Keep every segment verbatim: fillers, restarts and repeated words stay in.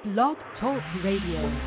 Blog Talk Radio.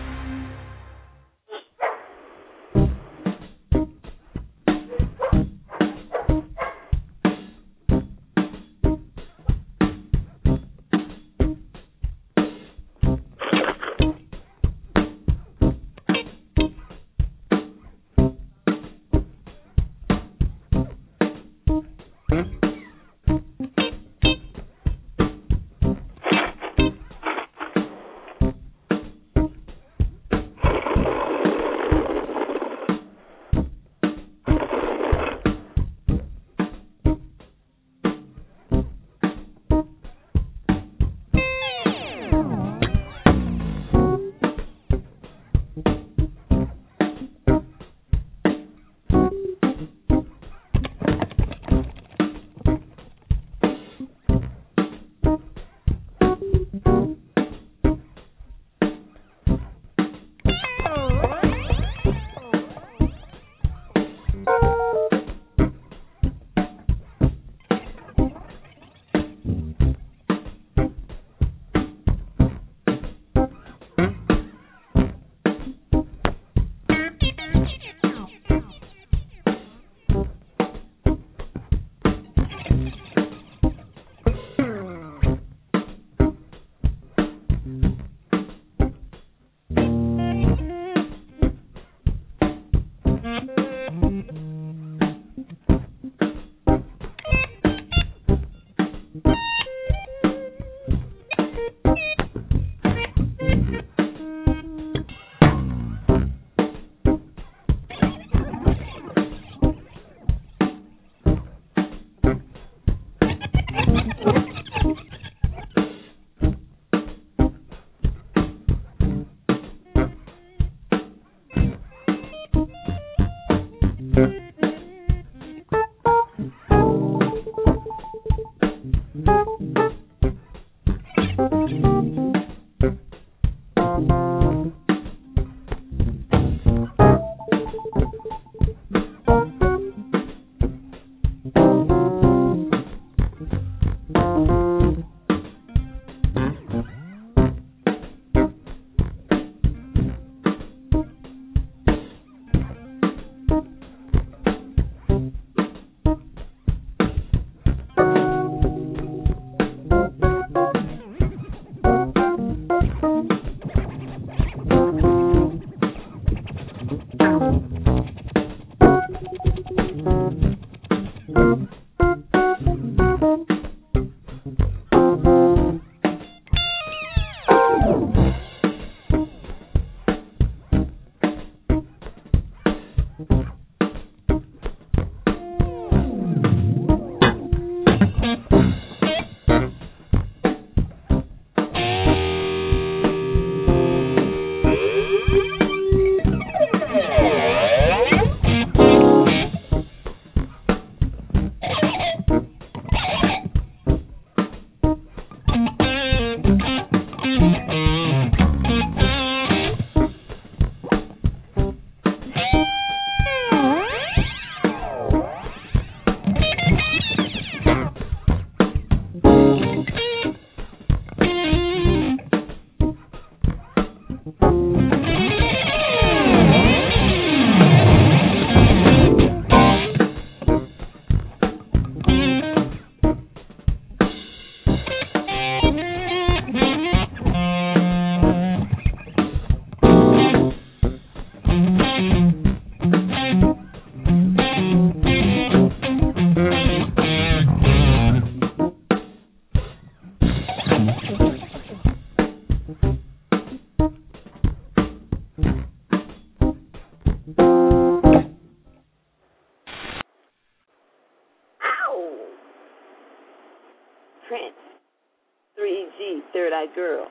Girl.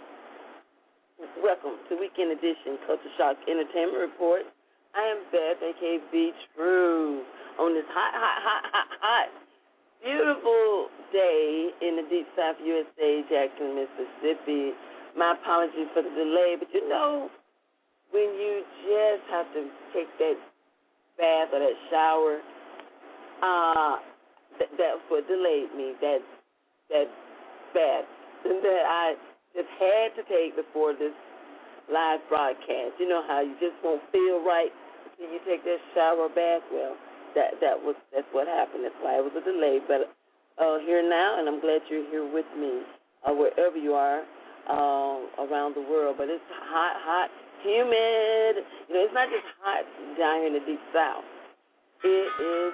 Welcome to Weekend Edition Culture Shock Entertainment Report. I am Beth, a k a. B True, on this hot, hot, hot, hot, hot, beautiful day in the deep south U S A, Jackson, Mississippi. My apologies for the delay, but you know, when you just have to take that bath or that shower, uh, th- that's what delayed me, that, that bath that I just had to take before this live broadcast. You know how you just won't feel right until you take that shower or bath. Well, that that was that's what happened. That's why it was a delay. But uh, here now, and I'm glad you're here with me, uh, wherever you are um, around the world. But it's hot, hot, humid. You know, it's not just hot down here in the deep south. It is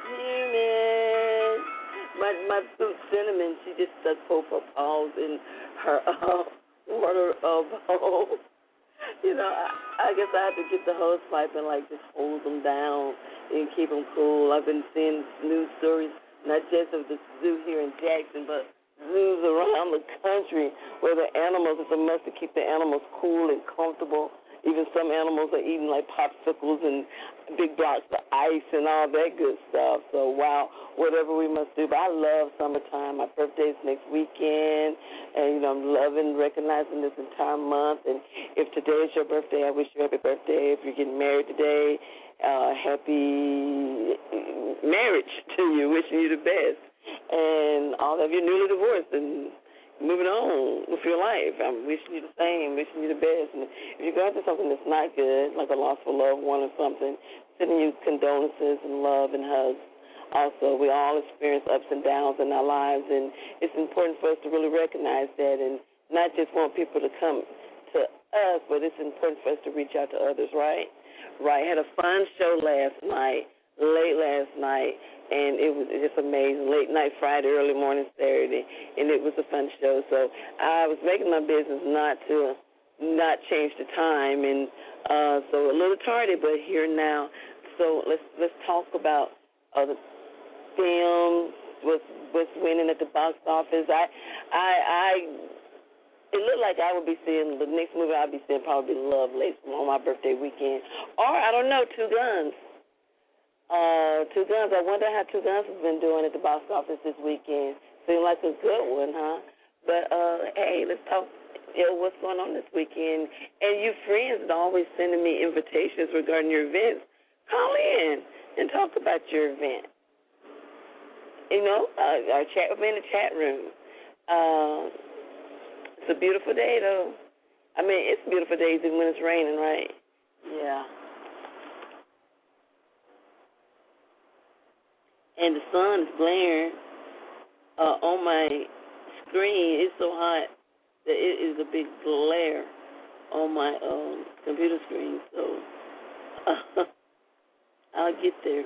humid. My my fruit cinnamon, she just stuck both her paws in her uh, water uh, bowl. You know, I, I guess I have to get the hose pipe and, like, just hold them down and keep them cool. I've been seeing news stories, not just of the zoo here in Jackson, but zoos around the country where the animals, it's a must to keep the animals cool and comfortable. Even some animals are eating, like, popsicles and big blocks of ice and all that good stuff. So, wow, whatever we must do. But I love summertime. My birthday's next weekend, and, you know, I'm loving recognizing this entire month. And if today is your birthday, I wish you a happy birthday. If you're getting married today, uh, happy marriage to you, wishing you the best. And all of you newly divorced and moving on with your life, I'm wishing you the same, wishing you the best. And if you're going through something that's not good, like a loss of a loved one or something, sending you condolences and love and hugs. Also, we all experience ups and downs in our lives, and it's important for us to really recognize that and not just want people to come to us, but it's important for us to reach out to others, right? Right. Had a fun show last night, late last night, and it was just amazing. Late night Friday, early morning Saturday, and it was a fun show. So I was making my business not to not change the time, and uh, so a little tardy, but here now. So let's let's talk about uh, the films, what's what's winning at the box office. I I I. It looked like I would be seeing the next movie I'll be seeing probably Lovelace on my birthday weekend, or I don't know, Two Guns. Uh, Two Guns. I wonder how Two Guns has been doing at the box office this weekend. Seemed like a good one, huh? But, uh, hey, let's talk, you know, what's going on this weekend. And you friends are always sending me invitations regarding your events. Call in and talk about your event. You know, uh, our chat with me in the chat room. Uh, it's a beautiful day, though. I mean, it's a beautiful day even when it's raining, right? Yeah. And the sun is glaring uh, on my screen. It's so hot that it is a big glare on my um, computer screen. So uh, I'll get there.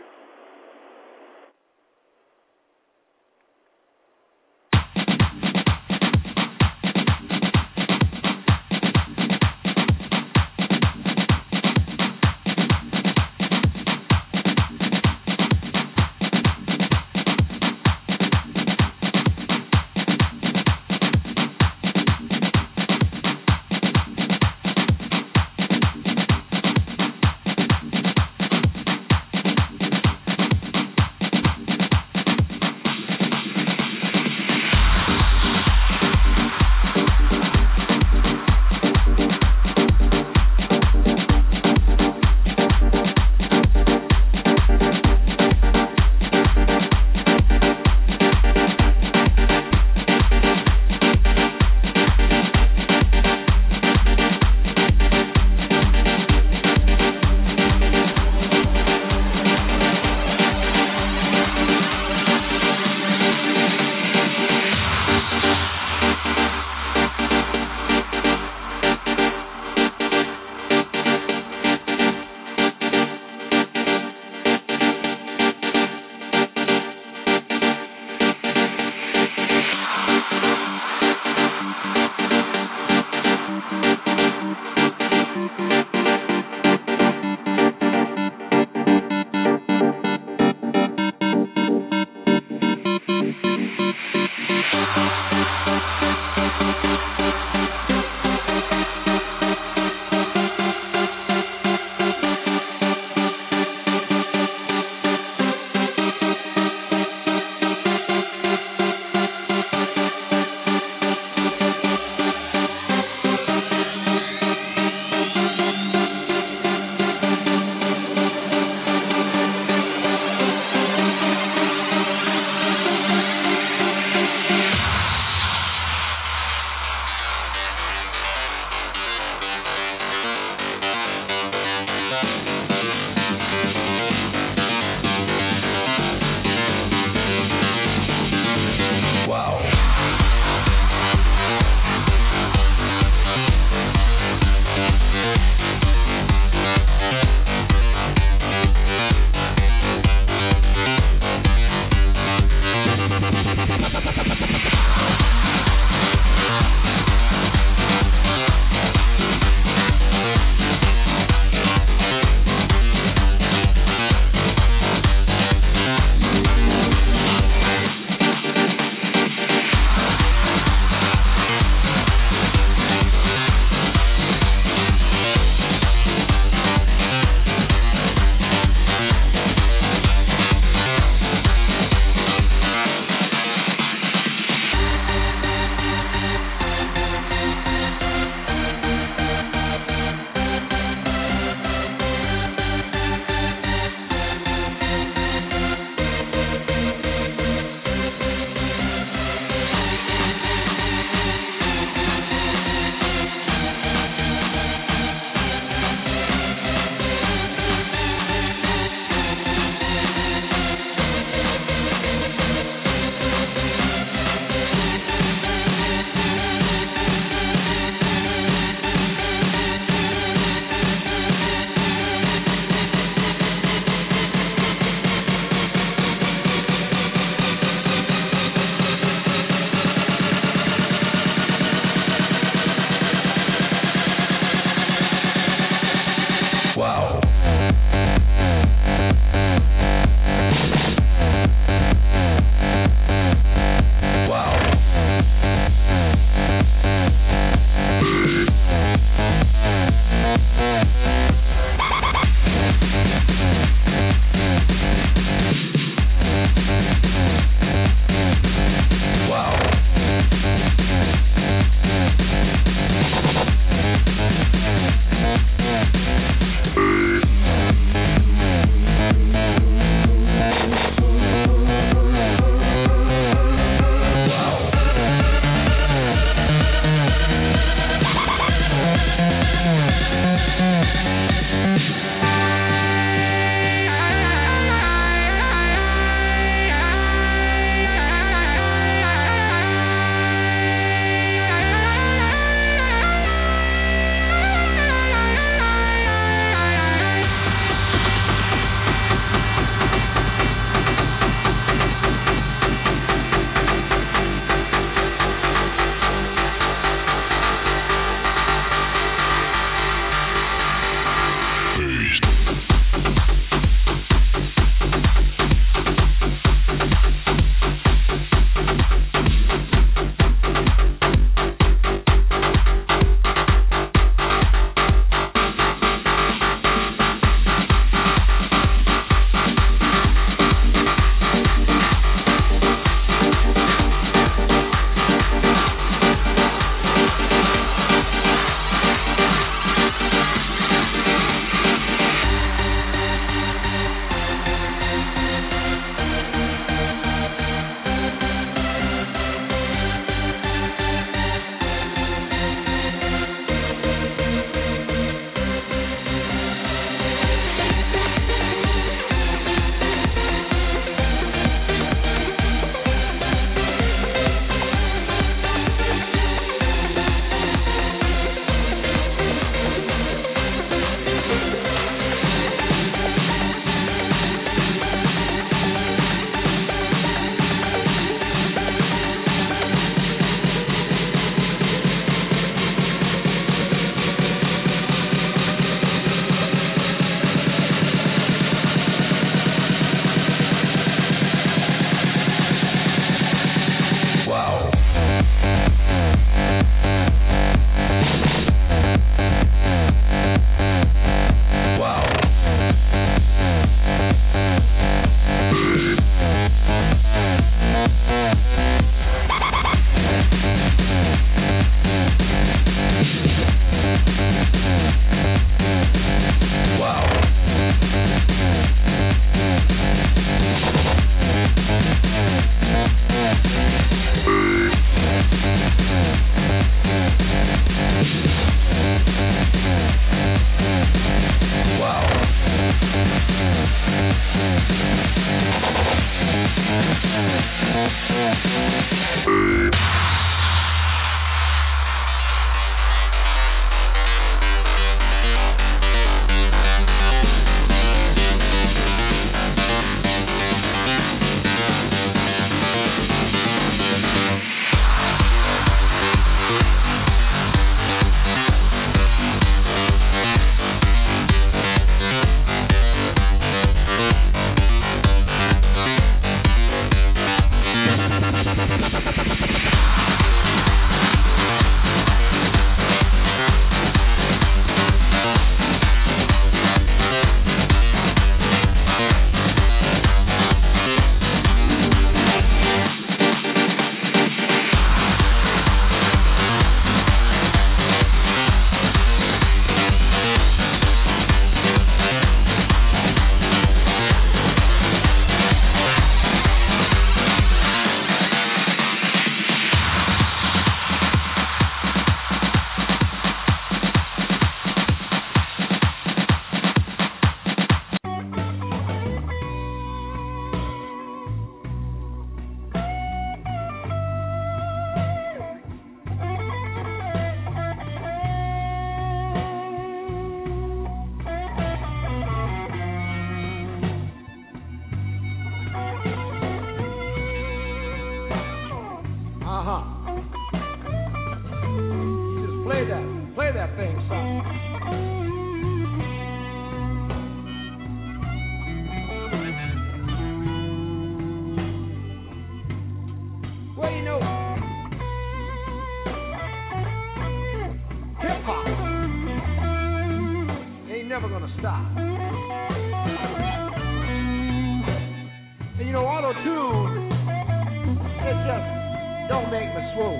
sing something. Well, you know, hip hop ain't never gonna stop. And you know, auto tune, it just don't make me swoon.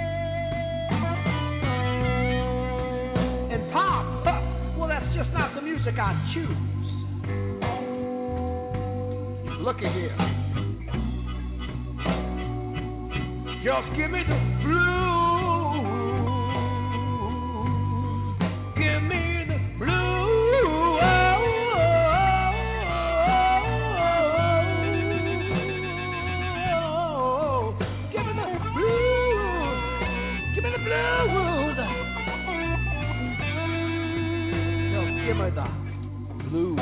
And pop, huh, well, that's just not the music I choose. Look at here. Just give me the blues. Give me the blues. Give me the blues. Give me the blues. Just give me the blues.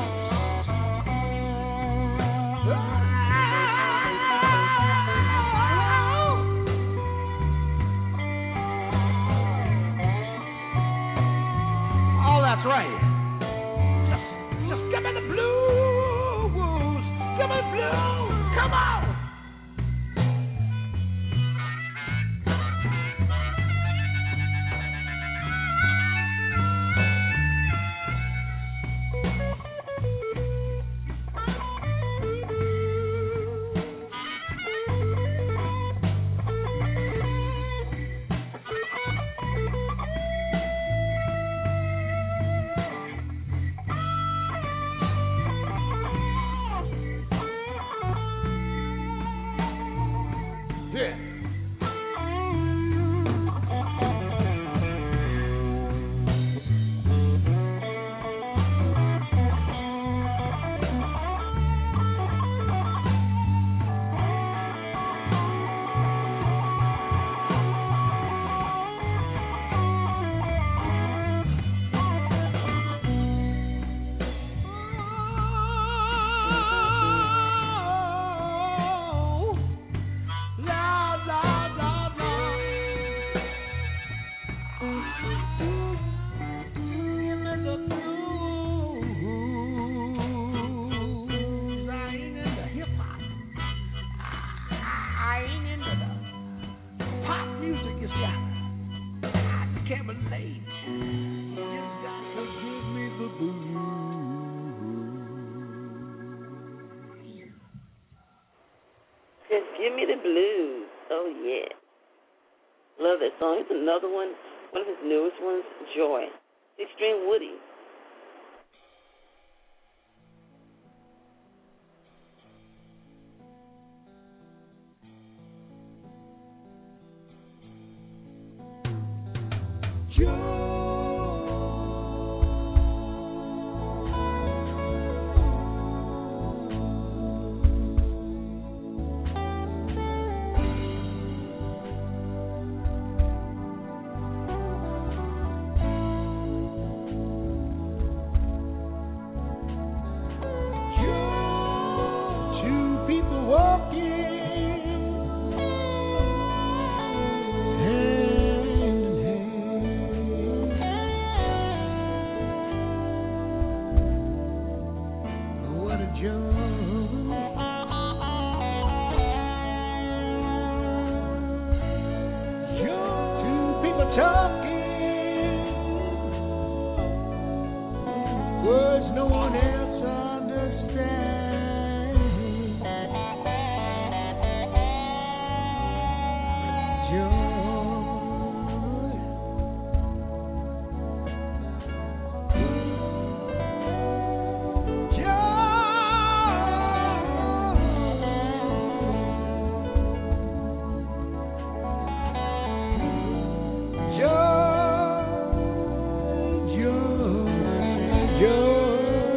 That's right. Just, just give me the blues. Give me the blues. Come on. Give me the blues. Oh, yeah. Love that song. It's another one, one of his newest ones, Joy. Extreme Woody. Joy, joy, joy.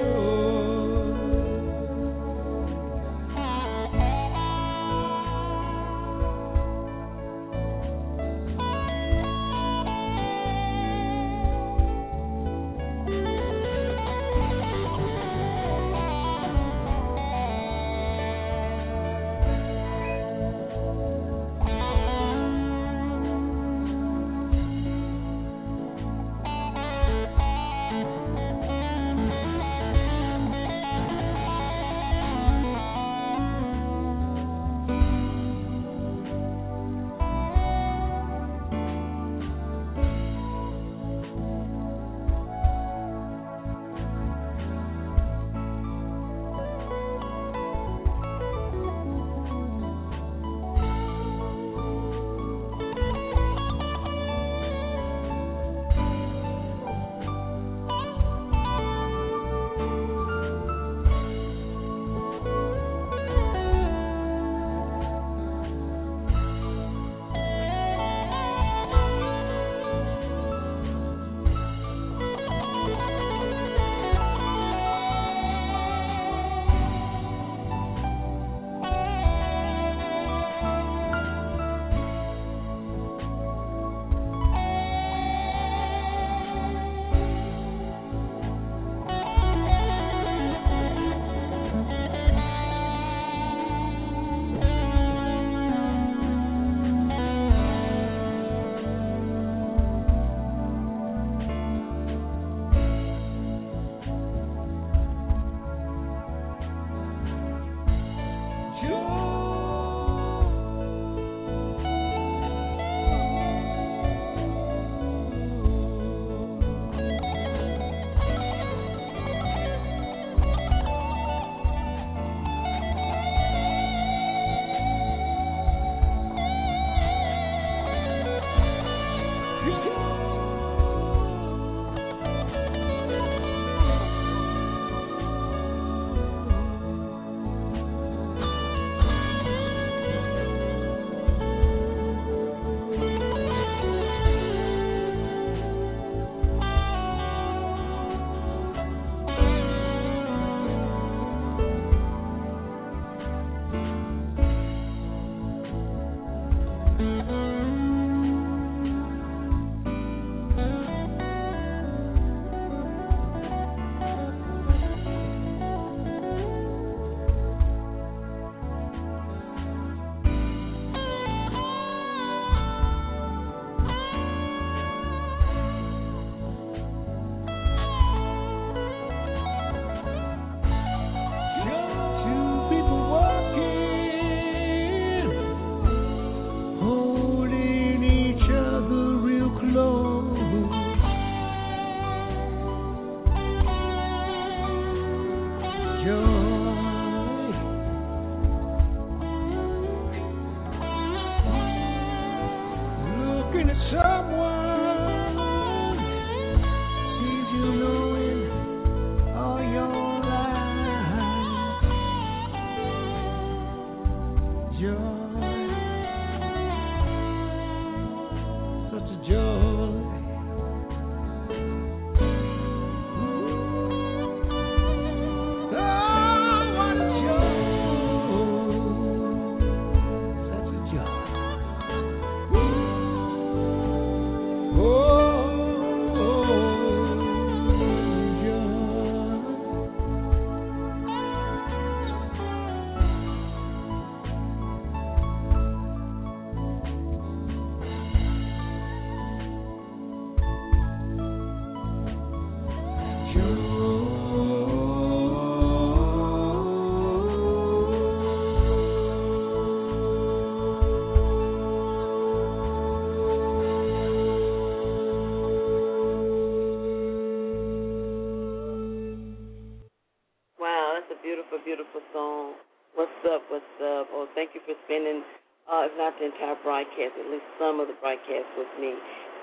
beautiful song. What's up, what's up? Oh, thank you for spending, uh, if not the entire broadcast, at least some of the broadcast with me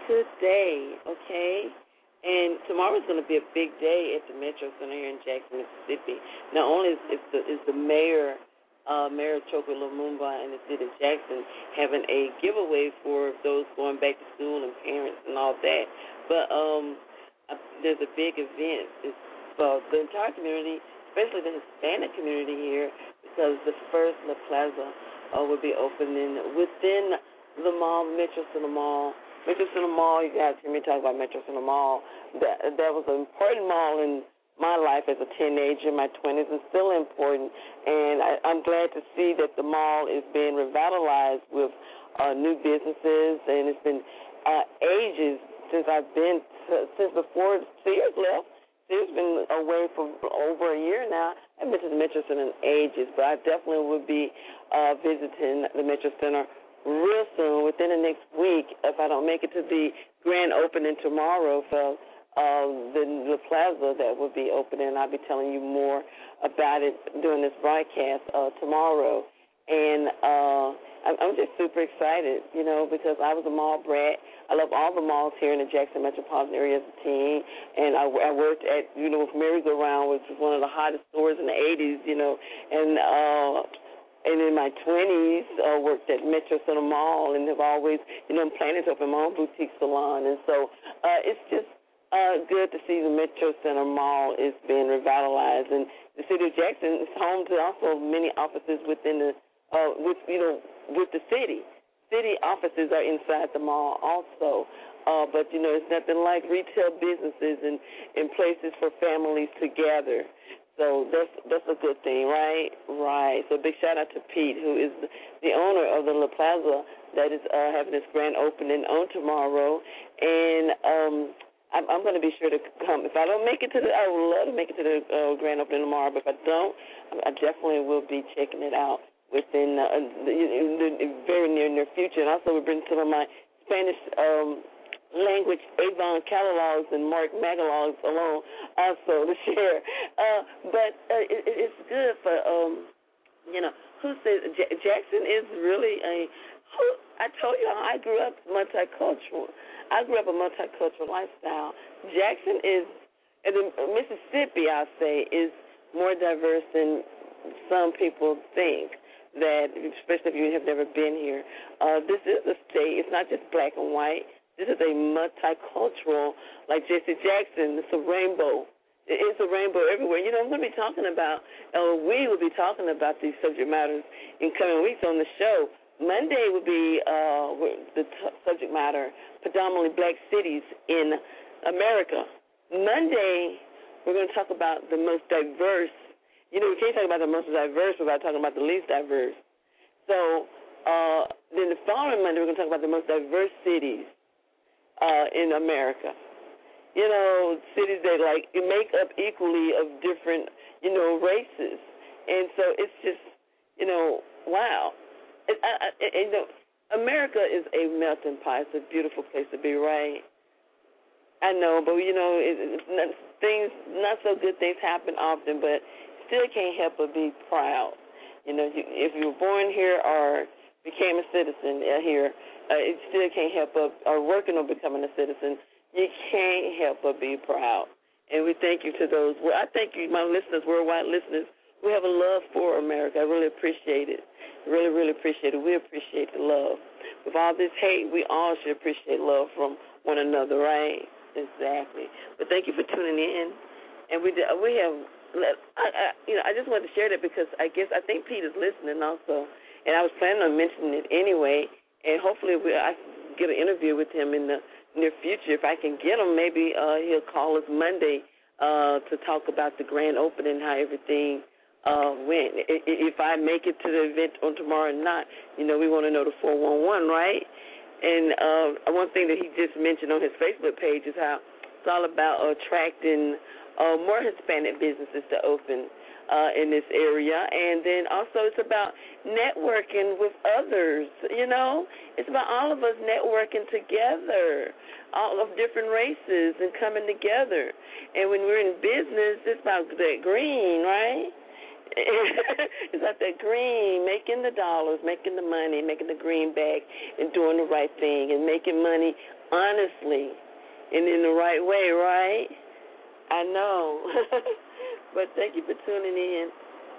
today, okay? And tomorrow's going to be a big day at the Metro Center here in Jackson, Mississippi. Not only is, is, the, is the mayor, uh, Mayor Chokwe Lumumba and the city of Jackson having a giveaway for those going back to school and parents and all that, but um, uh, there's a big event. It's for the entire community, especially the Hispanic community here, because the first La Plaza uh, will be opening within the mall, Metro Center Mall. Metro Center Mall, you guys hear me talk about Metro Center Mall. That, that was an important mall in my life as a teenager, my twenties, and still important. And I, I'm glad to see that the mall is being revitalized with uh, new businesses, and it's been uh, ages since I've been, to, since before Sears left. Sears been away for over a year now. I haven't been to the Metro Center in ages, but I definitely will be uh, visiting the Metro Center real soon, within the next week, if I don't make it to the grand opening tomorrow for uh, the, the plaza that will be opening. I'll be telling you more about it during this broadcast uh, tomorrow. And uh, I'm, I'm just super excited, you know, because I was a mall brat. I love all the malls here in the Jackson metropolitan area as a teen. And I, I worked at, you know, with Merry-Go-Round, which was one of the hottest stores in the eighties, you know, and uh, and in my twenties, uh, worked at Metro Center Mall and have always, you know, I'm planning to open my own boutique salon. And so uh, it's just uh, good to see the Metro Center Mall is being revitalized. And the city of Jackson is home to also many offices within the, uh, with, you know, with the city. City offices are inside the mall also. Uh, but, you know, it's nothing like retail businesses and, and places for families to gather. So that's that's a good thing, right? Right. So big shout out to Pete, who is the, the owner of the La Plaza that is uh, having its grand opening on tomorrow. And um, I'm, I'm going to be sure to come. If I don't make it to the, I would love to make it to the uh, grand opening tomorrow. But if I don't, I definitely will be checking it out within uh, the, the, the very near near future. And also we bring some of my Spanish Um, language Avon catalogs and Mark Magalogs along also to share. Uh, but uh, it, it's good for, um, you know, who says J- Jackson is really a, who, I told you how I grew up multicultural. I grew up a multicultural lifestyle. Jackson is, and Mississippi, I'll say, is more diverse than some people think. That, especially if you have never been here, uh, this is a state. It's not just black and white. This is a multicultural, like Jesse Jackson. It's a rainbow. It's a rainbow everywhere. You know, I'm going to be talking about, uh, we will be talking about these subject matters in coming weeks on the show. Monday will be uh, the t- subject matter, predominantly black cities in America. Monday, we're going to talk about the most diverse. You know, we can't talk about the most diverse without talking about the least diverse. So uh, then the following Monday, we're going to talk about the most diverse cities Uh, in America. You know, cities that like make up equally of different, you know, races. And so it's just, you know, wow. It, I, I, it, you know, America is a melting pot. It's a beautiful place to be, right? I know, but, you know, it, it's not, things, not so good things happen often, but still can't help but be proud. You know, you, if you were born here or became a citizen here, Uh, it still can't help but, or working on becoming a citizen, you can't help but be proud. And we thank you to those. Well, I thank you, my listeners, worldwide listeners. We have a love for America. I really appreciate it. Really, really appreciate it. We appreciate the love. With all this hate, we all should appreciate love from one another, right? Exactly. But thank you for tuning in. And we we have, I, I, you know, I just wanted to share that because I guess I think Pete is listening also, and I was planning on mentioning it anyway. And hopefully we, I can get an interview with him in the near future. If I can get him, maybe uh, he'll call us Monday uh, to talk about the grand opening, how everything uh, went. If I make it to the event on tomorrow or not, you know, we want to know the four one one, right? And uh, one thing that he just mentioned on his Facebook page is how it's all about attracting uh, more Hispanic businesses to open Uh, in this area, and then also it's about networking with others, you know. It's about all of us networking together, all of different races and coming together. And when we're in business, it's about that green, right? It's like that green, making the dollars, making the money, making the greenback, and doing the right thing, and making money honestly and in the right way, right? I know. But thank you for tuning in.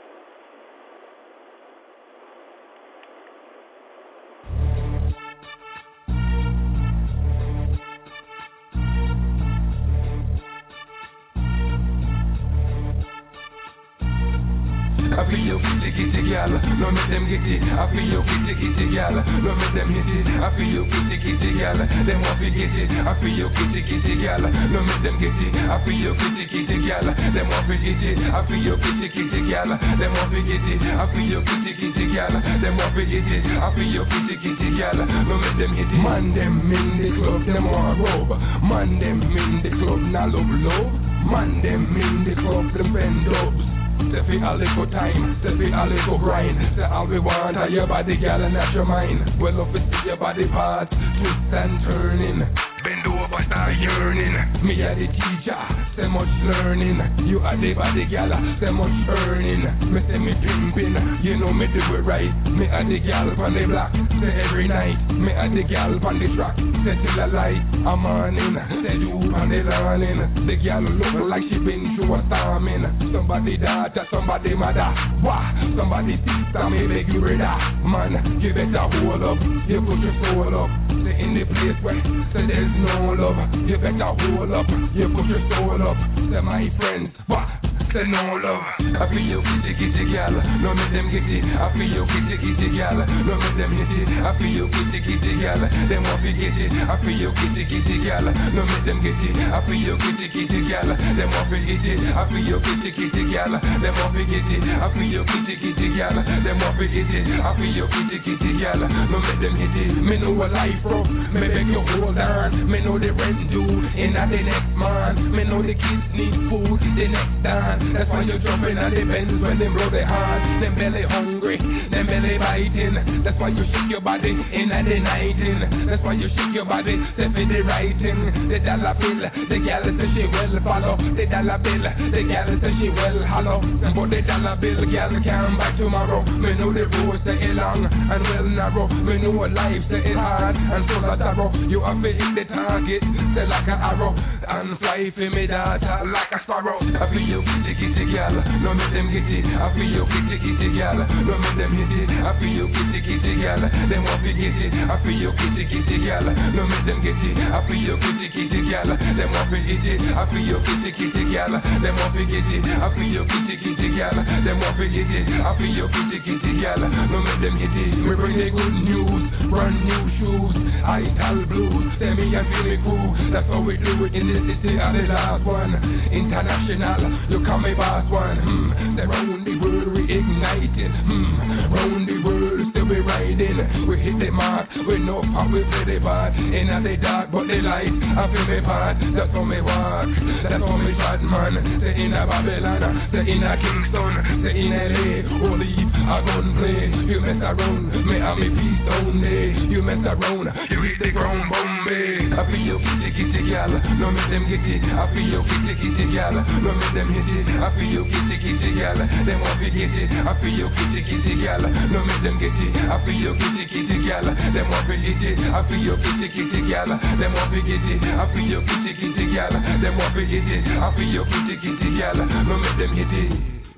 I feel you kitty kitty gal, no make them get it. I feel you kitty kitty gal, no make them hit it. I feel you kitty kitty gal, them want to get it. I feel you kitty kitty gal, no make them get it. I feel you kitty kitty gal, them want to get it. I feel you kitty kitty gal, them want to get it. I feel you kitty kitty gal, them want to get it. I feel you kitty kitty gal, no make them hit it. Man them in the club, them want robe. Man them in the club, now love love. Man them in the club, them bend dubs. Say fi a little time, say fi a little grind. Say all we want are your body, girl, and not your mind. Well, if it's your body part, twist and turning. Bend over, start yearning. Me a the teacher, say much learning. You are the body, girl, say much earning. Me say me pimping, you know me do it right. Me a the girl on the block, say every night. Me a the girl on the track, say till the light. I'm on in, say do on the learning. The girl look like she been through a storming. Somebody daughter, somebody mother, wah. Somebody sister, me beg you brother. Man, you better hold up, you put your soul up. Say in the place where, say there's no love, you better hold up, you put your soul up. Say my friends, wah. Say no love. I feel you kitty kitty gal, no make them get it. I feel you kitty kitty gal, no make them hit it. I feel you kitty kitty gal, them want to get it. I feel you kitty kitty gal, no make them get it. I feel you kitty kitty gal, them want to get it. I feel you kitty kitty gal, them want to get it. I feel you kitty kitty gal, them want to get it. I feel you kitty kitty gal, no make them hit it. Me know a life rough, me beg you hold on. Me know the rent due, and not the next man. Me know the kids need food, the next time. That's why you're jumping on the bends when them blow their heart. Them belly hungry, them belly biting. That's why you shake your body in at the nighting. That's why you shake your body, step in the writing. The dollar bill, the gal say she will follow. The dollar bill, the gal say she will hollow. But the dollar bill, gal can't buy tomorrow. Me know the road say it long and well narrow. Me know a life say it hard and full of sorrow. You have to hit the target, say like an arrow, and fly for me daughter like a sparrow. I feel you kitty kitty gal, no make them get it. I feel you kitty kitty gal, no make them hit it. I feel you kitty kitty gal, them want to get it. I feel you kitty kitty gal, no make them get it. I feel you kitty kitty gal, them want to get it. I feel you kitty kitty gal, them want to get it. I feel you kitty kitty gal, them want to get it. I feel you kitty kitty gal, no make them hit it. We bring the good news, brand new shoes, Ital blues, say me and feel me cool. That's how we do it in the city of the last one. International, you call me boss one. Hmm. Say round the world we igniting. Hmm. Round the world still we riding. We hit the mark, we know how we play the part. In the dark but the light, I feel me part. That's how me walk, that's how me shot man. Say in a Babylon, say in a Kingston, say in L A, holy a gun play. You mess around, me and me peace down there. You mess around, you hit the ground Bombay. I feel you kitty kitty gal, no make them get it. I feel you kitty kitty gal, no make them hit it. I feel you kitty kitty gal, them want to get it. I feel you kitty kitty gal, no make them get it. I feel you kitty kitty gal, them want to get it. I feel you kitty kitty gal, them want to get it. I feel you kitty kitty gal, them want to get it. I feel you kitty kitty gal, no make them hit it.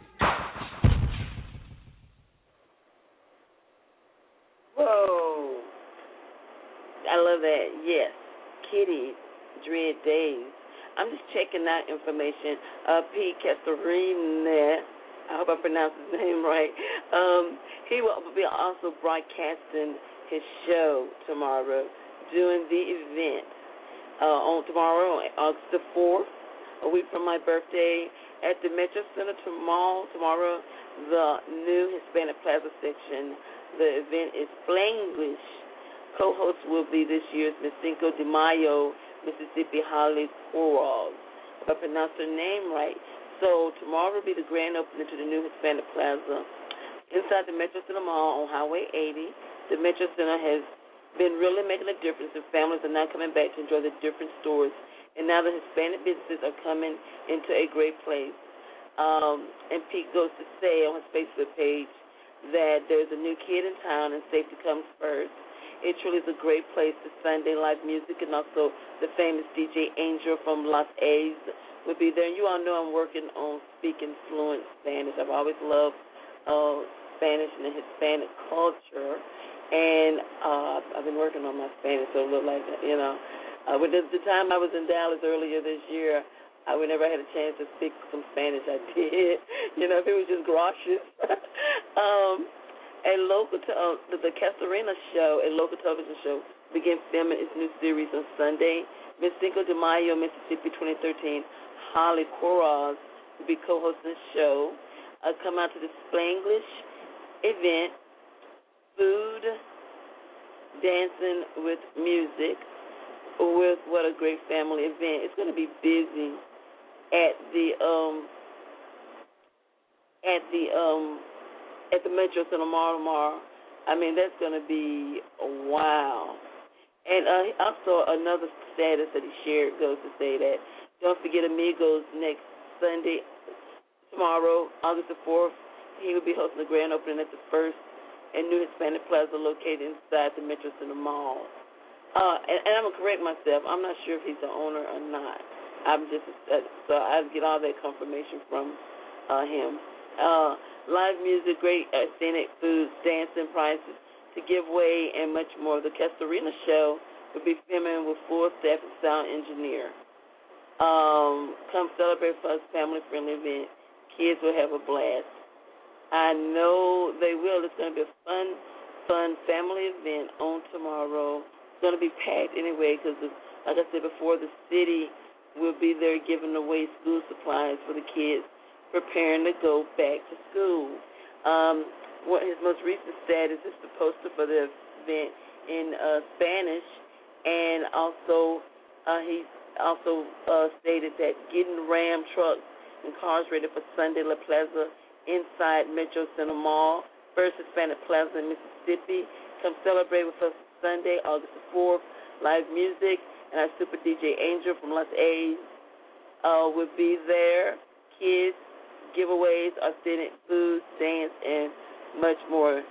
Whoa. I love that. Yes. Kitty, Dread Days. I'm just checking out information. Uh, Pete Castorine, I hope I pronounced his name right. Um, he will be also broadcasting his show tomorrow, doing the event uh, on tomorrow, August the fourth, a week from my birthday, at the Metro Center tomorrow. Tomorrow, the new Hispanic Plaza section. The event is Flanglish. Co-host will be this year's Miss Cinco de Mayo, Mississippi Holly Quarles, if I pronounced her name right. So tomorrow will be the grand opening to the new Hispanic Plaza inside the Metro Center Mall on Highway eighty. The Metro Center has been really making a difference, and families are now coming back to enjoy the different stores. And now the Hispanic businesses are coming into a great place. Um, and Pete goes to say on his Facebook page that there's a new kid in town and safety comes first. It truly is a great place for Sunday live music, and also the famous D J Angel from Los A's will be there. And you all know I'm working on speaking fluent Spanish. I've always loved uh, Spanish and the Hispanic culture, and uh, I've been working on my Spanish, so it looked like, you know. Uh, with the, the time I was in Dallas earlier this year, I whenever I had a chance to speak some Spanish, I did. You know, if it was just gracias. um, a local, te- uh, the, the Casarena show, a local television show, began filming its new series on Sunday. Miss Cinco de Mayo, Mississippi, twenty thirteen. Holly Quarles will be co-hosting the show. Uh, come out to the Spanglish event, food, dancing with music, with what a great family event. It's going to be busy at the um at the um at the Metro Center Mall tomorrow. I mean, that's going to be wow. And uh, also another status that he shared goes to say that don't forget Amigos next Sunday, tomorrow, August the fourth. He will be hosting the grand opening at the first and new Hispanic Plaza located inside the Metro Center Mall. Uh, and, and I'm going to correct myself. I'm not sure if he's the owner or not. I'm just, uh, so I get all that confirmation from uh, him. Uh, live music, great authentic foods, dancing, prizes to give away, and much more. The Casarena show will be filming with full staff and sound engineer. Um, come celebrate for us, family-friendly event. Kids will have a blast. I know they will. It's going to be a fun, fun family event on tomorrow. It's going to be packed anyway because, like I said before, the city will be there giving away school supplies for the kids preparing to go back to school. Um, what his most recent status is the poster for the event in uh, Spanish, and also uh, he also uh, stated that getting Ram trucks and cars ready for Sunday La Plaza inside Metro Center Mall, First Hispanic Plaza in Mississippi. Come celebrate with us Sunday, August the fourth. Live music, and our super D J Angel from Los A's uh, will be there. Kids, giveaways, authentic food, dance, and much more.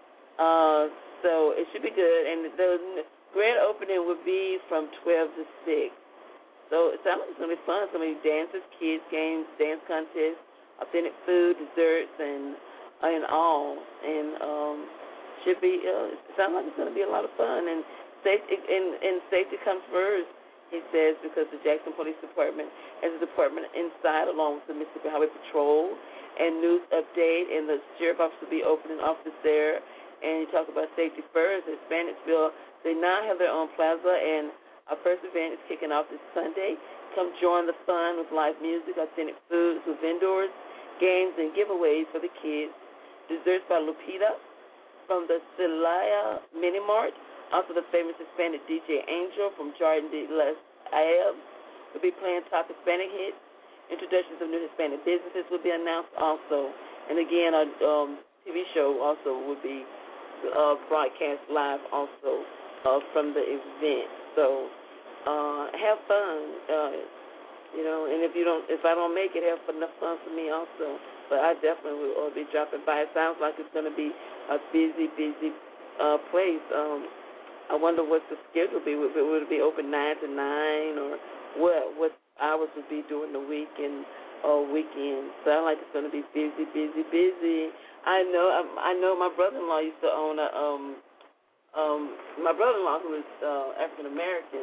Uh, so it should be good. And the grand opening will be from twelve to six. So it sounds like it's going to be fun. It's going to be dances, kids, games, dance contests, authentic food, desserts, and and all. And um, should be. Uh, it sounds like it's going to be a lot of fun. And safety and, and safety comes first, he says, because the Jackson Police Department has a department inside along with the Mississippi Highway Patrol and news update, and the sheriff office will be opening office there. And you talk about safety first. Hispanicsville, they now have their own plaza, and our first event is kicking off this Sunday. Come join the fun with live music, authentic foods with vendors, games, and giveaways for the kids. Desserts by Lupita from the Celaya Mini Mart. Also, the famous Hispanic D J Angel from Jardin de las Aves will be playing top Hispanic hits. Introductions of new Hispanic businesses will be announced also. And again, a um, T V show also will be uh, broadcast live also uh, from the event. So uh, have fun, uh, you know. And if you don't, if I don't make it, have enough fun for me also. But I definitely will be dropping by. It sounds like it's going to be a busy, busy uh, place. Um, I wonder what the schedule will be. Would it, would it be open nine to nine, or what? What hours would be during the week and uh, weekend? Sound like it's going to be busy, busy, busy. I know. I, I know. My brother-in-law used to own a. Um, um, my brother-in-law, who is uh, African American,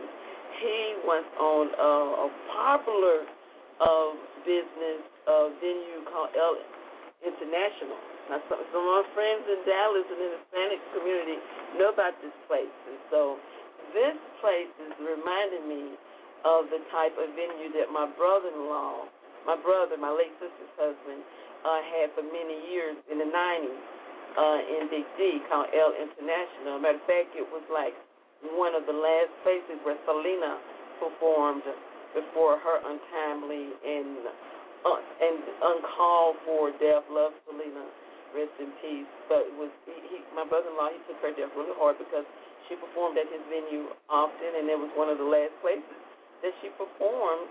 he once owned uh, a popular uh, business uh, venue called El International. Now, some, some of my friends in Dallas and in the Hispanic community know about this place. And so this place is reminding me of the type of venue that my brother-in-law, my brother, my late sister's husband, uh, had for many years in the nineties uh, in D C called El International. Matter of fact, it was like one of the last places where Selena performed before her untimely and, uh, and uncalled for death. Love Selena. Rest in peace. But it was he, he, my brother-in-law, he took her death really hard because she performed at his venue often, and it was one of the last places that she performed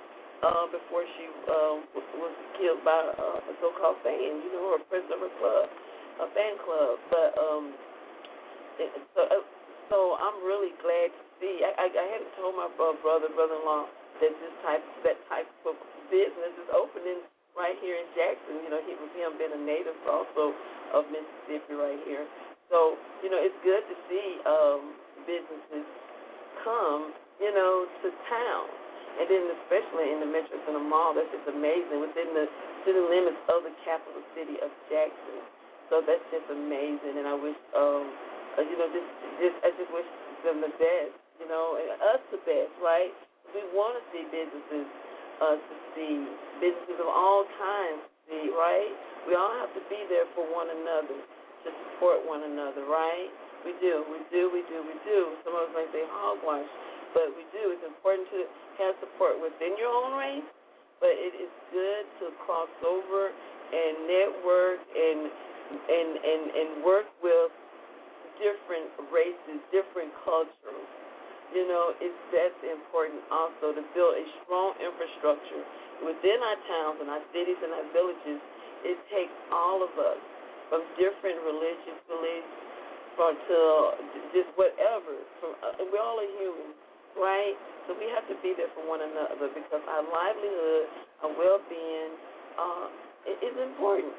uh, before she uh, was, was killed by uh, a so-called fan, you know, or president of a club, a fan club. But um, it, so, uh, so I'm really glad to see. I, I, I hadn't told my brother, brother-in-law that this type, that type of business is opening right here in Jackson. You know, he with him being a native also of Mississippi right here. So, you know, it's good to see um, businesses come, you know, to town. And then especially in the Metro Center Mall, that's just amazing, within the city limits of the capital city of Jackson. So that's just amazing. And I wish, um, uh, you know, just, just I just wish them the best, you know, and us the best, right? We want to see businesses uh, succeed, businesses of all kinds succeed, right? We all have to be there for one another, to support one another, right? We do, we do, we do, we do. Some of us might say hogwash, but we do. It's important to have support within your own race, but it is good to cross over and network and and and, and work with different races, different cultures. You know, it's that's important also, to build a strong infrastructure within our towns and our cities and our villages. It takes all of us from different religious beliefs, from to just whatever. From uh, and we all are human, right? So we have to be there for one another, because our livelihood, our well-being uh, is important.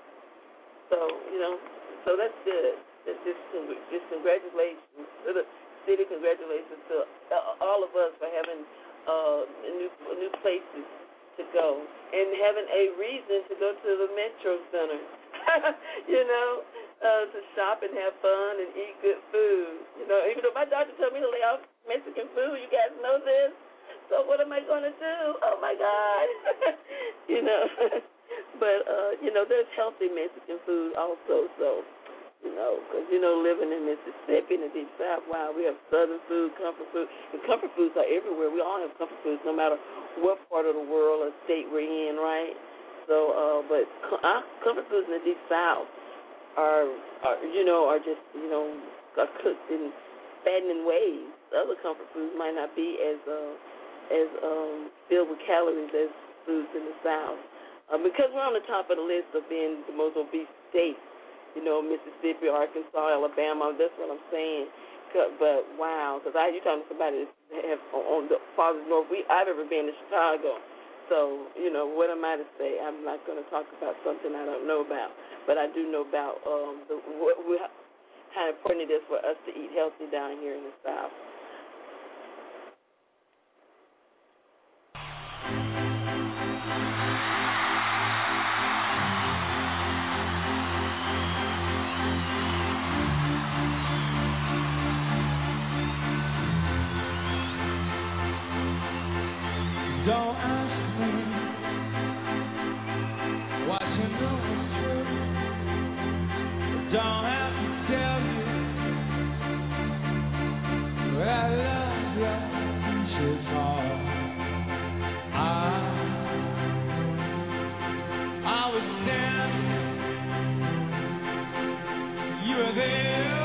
So, you know, so that's good. That's just, just congratulations to the city, congratulations to all of us for having uh, new, new places to go and having a reason to go to the Metro Center, you know, uh, to shop and have fun and eat good food. You know, even though my doctor told me to lay off Mexican food, you guys know this. So what am I going to do? Oh, my God. you know, but, uh, you know, there's healthy Mexican food also, so. You know, because, you know, living in Mississippi in the Deep South, wow, we have southern food, comfort food. And comfort foods are everywhere. We all have comfort foods, no matter what part of the world or state we're in, right? So, uh, but our comfort foods in the Deep South are, are, you know, are just, you know, are cooked in fattening ways. Other comfort foods might not be as uh, as um, filled with calories as foods in the South. Uh, because we're on the top of the list of being the most obese state. You know, Mississippi, Arkansas, Alabama, that's what I'm saying. But, wow, because I, you're talking to somebody that have on the farthest north we, I've ever been to Chicago. So, you know, what am I to say? I'm not going to talk about something I don't know about. But I do know about um, the, what, how important it is for us to eat healthy down here in the South. Don't ask me what you know is true. Don't have to tell you I love you. She's hard. I, I was standing, you were there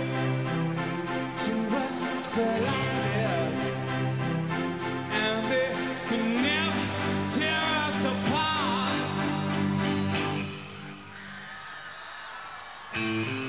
to whisper like this, and they could never tear us apart.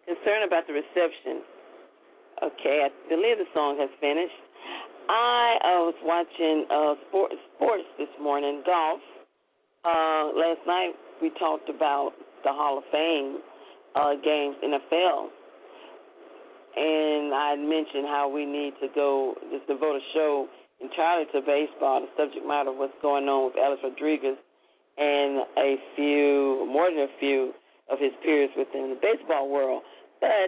concerned about the reception. Okay, I believe the song has finished. I uh, was watching uh, sport, sports this morning, golf. Uh, last night we talked about the Hall of Fame uh, games, N F L. And I mentioned how we need to go, just devote a show entirely to baseball, the subject matter of what's going on with Alex Rodriguez and a few, more than a few of his peers within the baseball world. But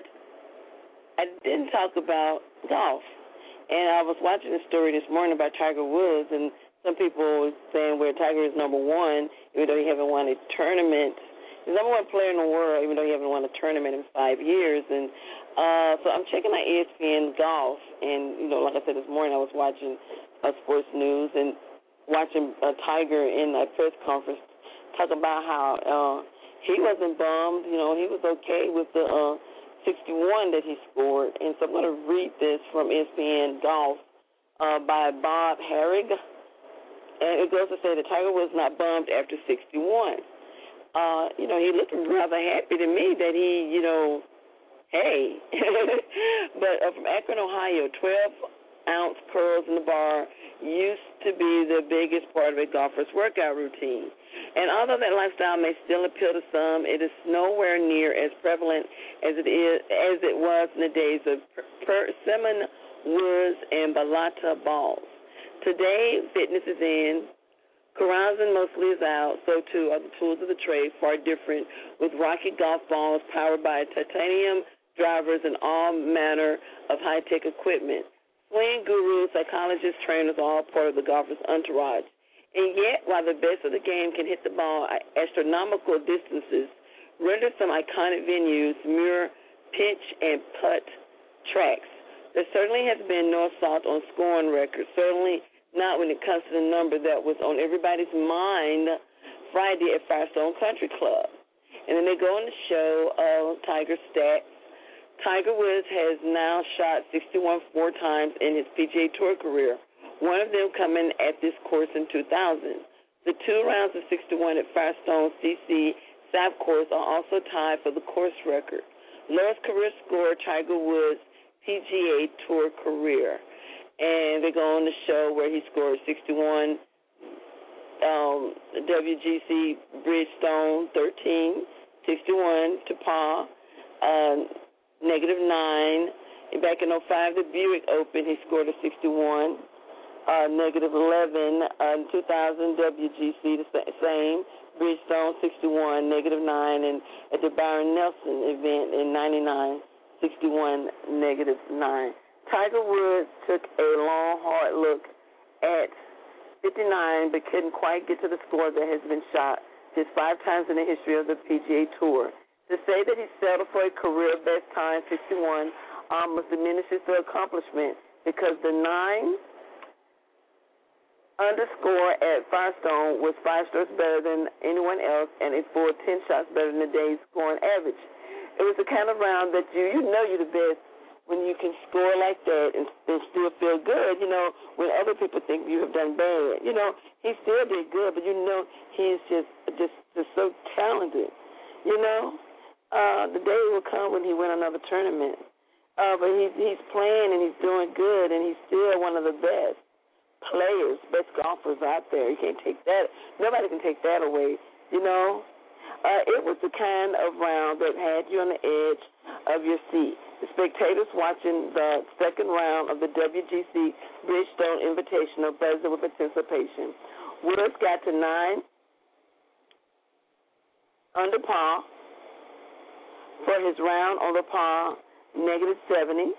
I didn't talk about golf. And I was watching a story this morning about Tiger Woods, and some people were saying where Tiger is number one, even though he hasn't won a tournament. He's the number one player in the world, even though he hasn't won a tournament in five years. And Uh, so I'm checking my E S P N golf, and, you know, like I said this morning, I was watching uh, sports news and watching uh, Tiger in a press conference talk about how uh, he wasn't bummed. You know, he was okay with the uh, sixty-one that he scored. And so I'm going to read this from E S P N Golf uh, by Bob Harig. And it goes to say that Tiger was not bummed after sixty-one. Uh, you know, he looked rather happy to me that he, you know, hey, but uh, from Akron, Ohio, twelve-ounce curls in the bar used to be the biggest part of a golfer's workout routine. And although that lifestyle may still appeal to some, it is nowhere near as prevalent as it is as it was in the days of persimmon, woods, and balata balls. Today, fitness is in. Carousing mostly is out, so too are the tools of the trade, far different, with rocket golf balls powered by titanium drivers and all manner of high-tech equipment. Swing gurus, psychologists, trainers are all part of the golfer's entourage. And yet, while the best of the game can hit the ball at astronomical distances, render some iconic venues mere pitch and putt tracks. There certainly has been no assault on scoring records, certainly not when it comes to the number that was on everybody's mind Friday at Firestone Country Club. And then they go on the show of Tiger stats. Tiger Woods has now shot sixty-one four times in his P G A Tour career, one of them coming at this course in two thousand. The two rounds of sixty-one at Firestone C C South Course are also tied for the course record. Lowest career score, Tiger Woods' P G A Tour career. And they go on the show where he scored sixty-one um, W G C Bridgestone thirteen, sixty-one to par, uh, negative nine. And back in oh five, the Buick Open, he scored a sixty-one, uh, negative eleven. Uh, in two thousand, W G C, the same, Bridgestone sixty-one, negative nine. And at the Byron Nelson event in ninety-nine, sixty-one, negative nine. Tiger Woods took a long, hard look at fifty-nine, but couldn't quite get to the score that has been shot just five times in the history of the P G A Tour. To say that he settled for a career best time, sixty-one, almost diminishes the accomplishment because the nine underscore at Firestone was five strokes better than anyone else and a full ten shots better than the day's scoring average. It was the kind of round that you, you know you're the best when you can score like that and, and still feel good, you know, when other people think you have done bad. You know, he still did good, but you know he's just just, just so talented, you know. Uh, the day will come when he win another tournament. Uh, but he, he's playing and he's doing good, and he's still one of the best players, best golfers out there. You can't take that. Nobody can take that away, you know. Uh, it was the kind of round that had you on the edge of your seat. The spectators watching the second round of the W G C Bridgestone Invitational buzzed with anticipation. Woods got to nine under par for his round on the par, negative seventy.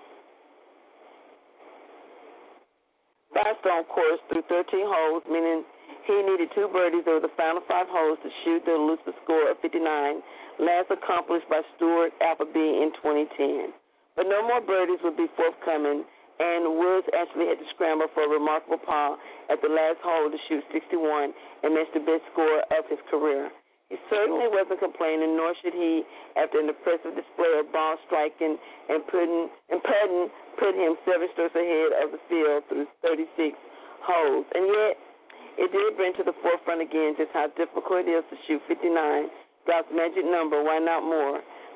Firestone course through thirteen holes, meaning he needed two birdies over the final five holes to shoot the elusive score of fifty-nine, last accomplished by Stuart Appleby in twenty ten. But no more birdies would be forthcoming, and Woods actually had to scramble for a remarkable par at the last hole to shoot sixty-one and match the best score of his career. He certainly wasn't complaining, nor should he, after an impressive display of ball striking and putting and putting put him seven strokes ahead of the field through thirty-six holes. And yet, it did bring to the forefront again just how difficult it is to shoot fifty-nine, God's magic number, why not more?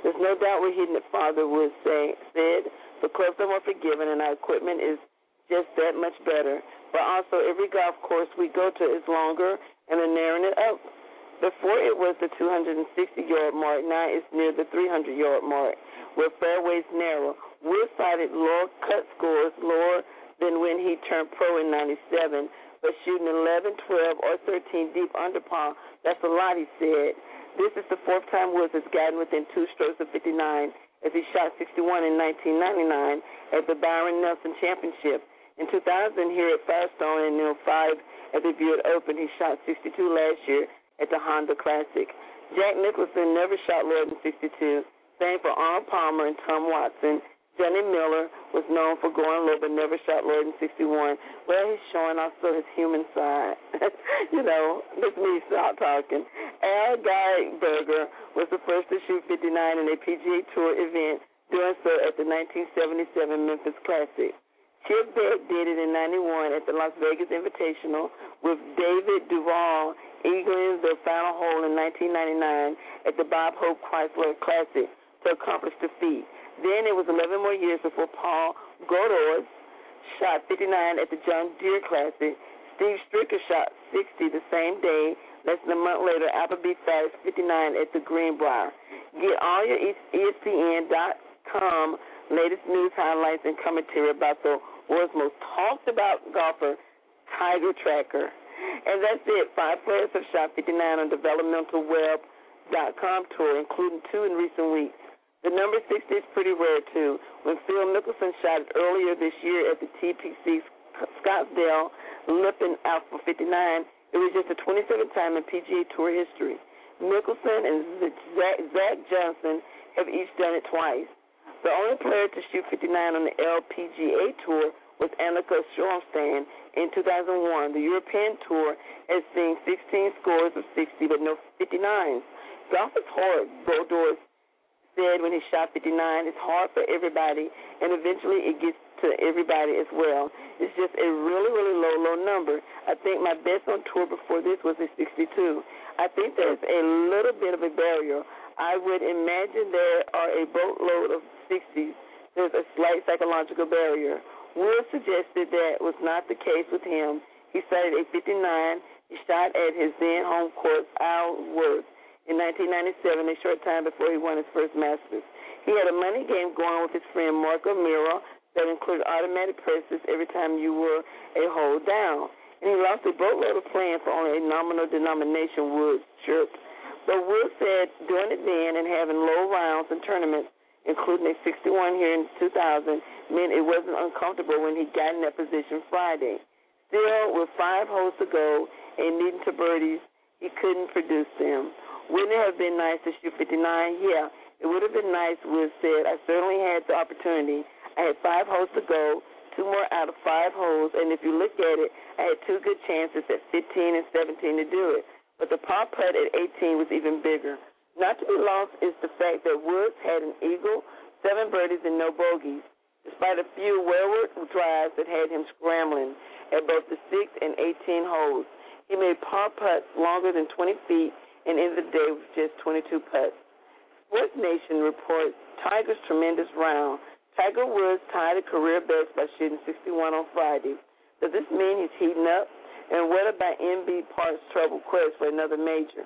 There's no doubt we're hitting it, Father Woods say, said. The clubs are more forgiving, and our equipment is just that much better. But also, every golf course we go to is longer, and they're narrowing it up. Before it was the two hundred sixty-yard mark. Now it's near the three hundred-yard mark, where fairways narrow. Woods cited lower cut scores, lower than when he turned pro in ninety-seven, but shooting eleven, twelve, or thirteen deep under par. That's a lot, he said. This is the fourth time Woods has gotten within two strokes of fifty-nine, as he shot sixty-one in nineteen ninety-nine at the Byron Nelson Championship. In two thousand, here at Firestone, and in oh five at the Buick Open, he shot sixty-two last year at the Honda Classic. Jack Nicholson never shot lower than sixty-two. Same for Arnold Palmer and Tom Watson. Johnny Miller was known for going low but never shot lower than sixty-one. Well, he's showing also his human side. you know, that's me stop talking. Al Geiberger was the first to shoot fifty-nine in a P G A Tour event, doing so at the nineteen seventy-seven Memphis Classic. Chip Beck did it in ninety-one at the Las Vegas Invitational, with David Duval eagling the final hole in nineteen ninety-nine at the Bob Hope Chrysler Classic to accomplish the feat. Then it was eleven more years before Paul Godard shot fifty-nine at the John Deere Classic. Steve Stricker shot sixty the same day. Less than a month later, Appleby finished fifty-nine at the Greenbrier. Get all your E S P N dot com latest news highlights and commentary about the world's most talked about golfer, Tiger Tracker. And that's it. Five players have shot fifty-nine on developmental web dot com tour, including two in recent weeks. The number sixty is pretty rare, too. When Phil Mickelson shot it earlier this year at the T P C Scottsdale, lipping out for fifty-nine, it was just the twenty-seventh time in P G A Tour history. Mickelson and Zach, Zach Johnson have each done it twice. The only player to shoot fifty-nine on the L P G A Tour was Annika Sorenstam in two thousand one. The European Tour has seen sixteen scores of sixty, but no fifty-nines. Golf is hard, Brodor said when he shot fifty-nine. It's hard for everybody, and eventually it gets to everybody as well. It's just a really, really low, low number. I think my best on tour before this was a sixty-two. I think there's a little bit of a barrier. I would imagine there are a boatload of sixties. There's a slight psychological barrier. Wood suggested that was not the case with him. He cited a fifty-nine. He shot at his then home course, Isleworth, in nineteen ninety-seven, a short time before he won his first Masters. He had a money game going with his friend Marco Miro that included automatic purses every time you were a hole down. And he lost a boatload of playing for only a nominal denomination, Woods chirped. But Woods said doing it then and having low rounds and tournaments, including a sixty-one here in two thousand, meant it wasn't uncomfortable when he got in that position Friday. Still, with five holes to go and needing to birdies, he couldn't produce them. Wouldn't it have been nice to shoot fifty-nine? Yeah, it would have been nice, Woods said. I certainly had the opportunity. I had five holes to go, two more out of five holes, and if you look at it, I had two good chances at fifteen and seventeen to do it. But the par putt at eighteen was even bigger. Not to be lost is the fact that Woods had an eagle, seven birdies, and no bogeys, despite a few wayward drives that had him scrambling at both the six and eighteen holes. He made par putts longer than twenty feet and ended the day with just twenty-two putts. Sports Nation reports Tiger's tremendous round. Tiger Woods tied a career best by shooting sixty-one on Friday. Does this mean he's heating up? And what about M B Park's troubled quest for another major?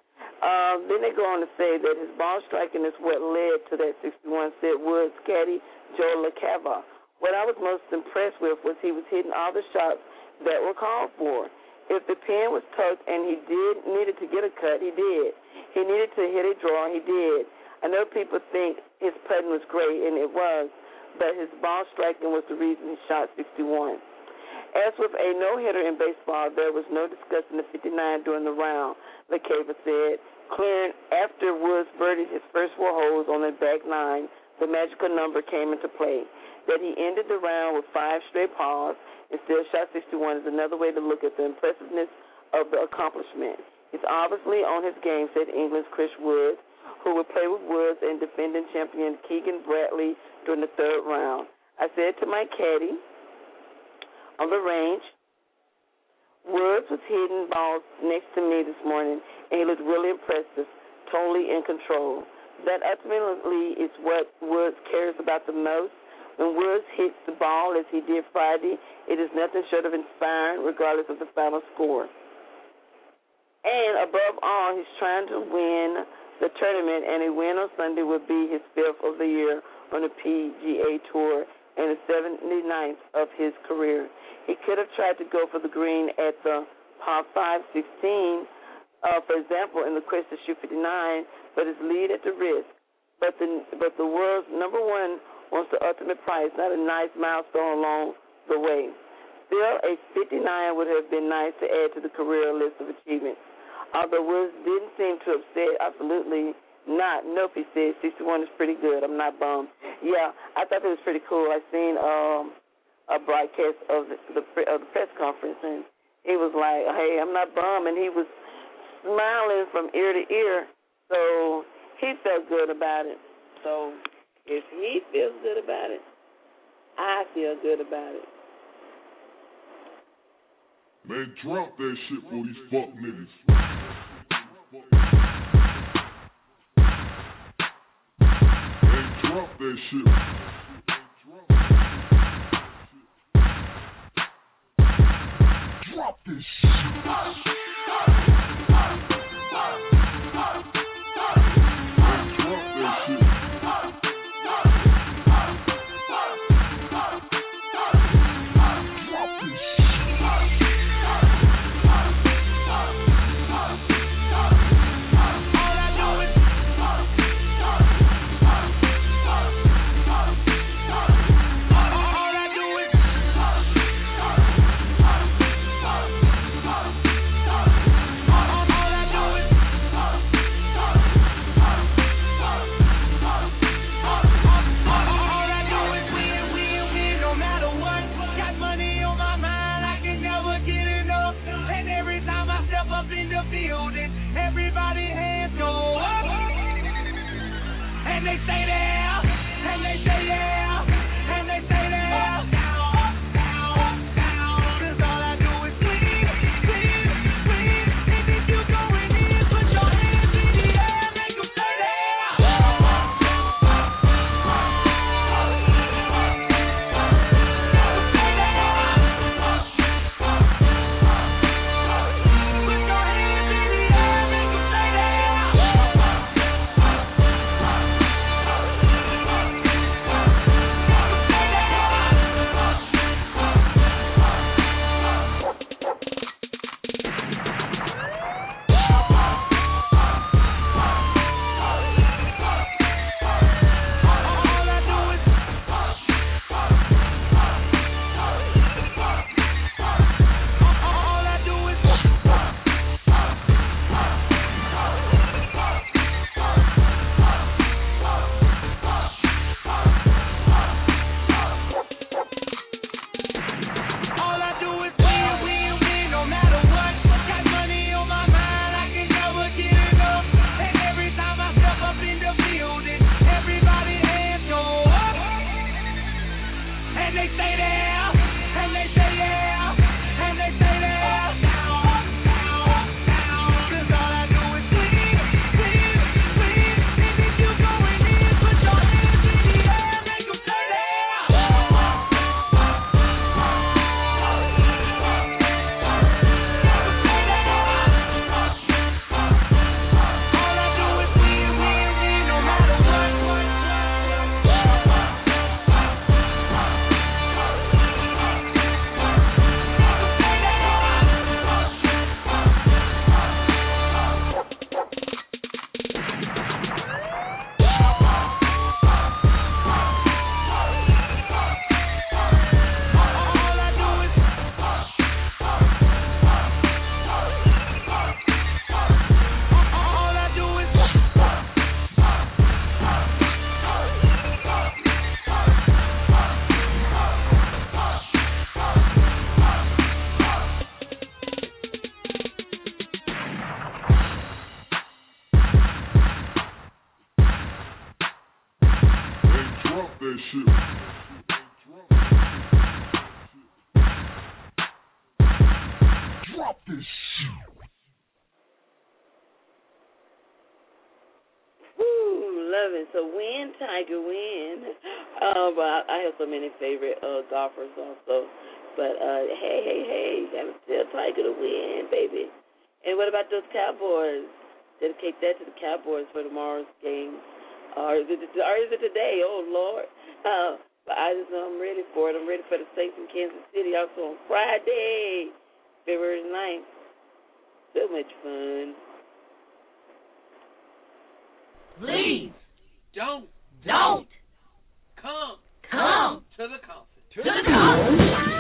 Uh, then they go on to say that his ball striking is what led to that sixty-one, said Woods' caddy, Joe LaCava. What I was most impressed with was he was hitting all the shots that were called for. If the pin was tucked and he did needed to get a cut, he did. He needed to hit a draw, he did. I know people think his putting was great, and it was, but his ball striking was the reason he shot sixty-one. As with a no-hitter in baseball, there was no discussing the fifty-nine during the round, LaCava said. Clearing after Woods birdied his first four holes on the back nine, the magical number came into play. That he ended the round with five straight pars and still shot sixty-one is another way to look at the impressiveness of the accomplishment. He's obviously on his game, said England's Chris Wood, who would play with Woods and defending champion Keegan Bradley during the third round. I said to my caddy on the range, Woods was hitting balls next to me this morning, and he looked really impressive, totally in control. That ultimately is what Woods cares about the most. When Woods hits the ball as he did Friday, it is nothing short of inspiring, regardless of the final score. And above all, he's trying to win the tournament, and a win on Sunday would be his fifth of the year on the P G A Tour and the seventy-ninth of his career. He could have tried to go for the green at the par five sixteen, uh, for example, in the quest to shoot fifty-nine, but his lead at the risk. But the but the world's number one wants the ultimate prize, not a nice milestone along the way. Still, a fifty-nine would have been nice to add to the career list of achievements. Although Woods didn't seem too upset, absolutely not. Nope, he said, sixty-one is pretty good. I'm not bummed. Yeah, I thought it was pretty cool. I seen um, a broadcast of the, the, of the press conference, and he was like, hey, I'm not bummed, and he was smiling from ear to ear, so he felt good about it. So if he feels good about it, I feel good about it. Man, drop that shit for these fuck niggas. Man, drop that shit. Drop this shit. eleven. So win, Tiger, win. Um, but I, I have so many favorite uh, golfers also. But uh, hey, hey, hey, gotta tell Tiger to win, baby. And what about those Cowboys? Dedicate that to the Cowboys for tomorrow's game. Or is it, or is it today? Oh, Lord. Uh, but I just know I'm ready for it. I'm ready for the Saints in Kansas City also on Friday, February ninth. So much fun. Please Don't, don't come, come to the concert. to the concert.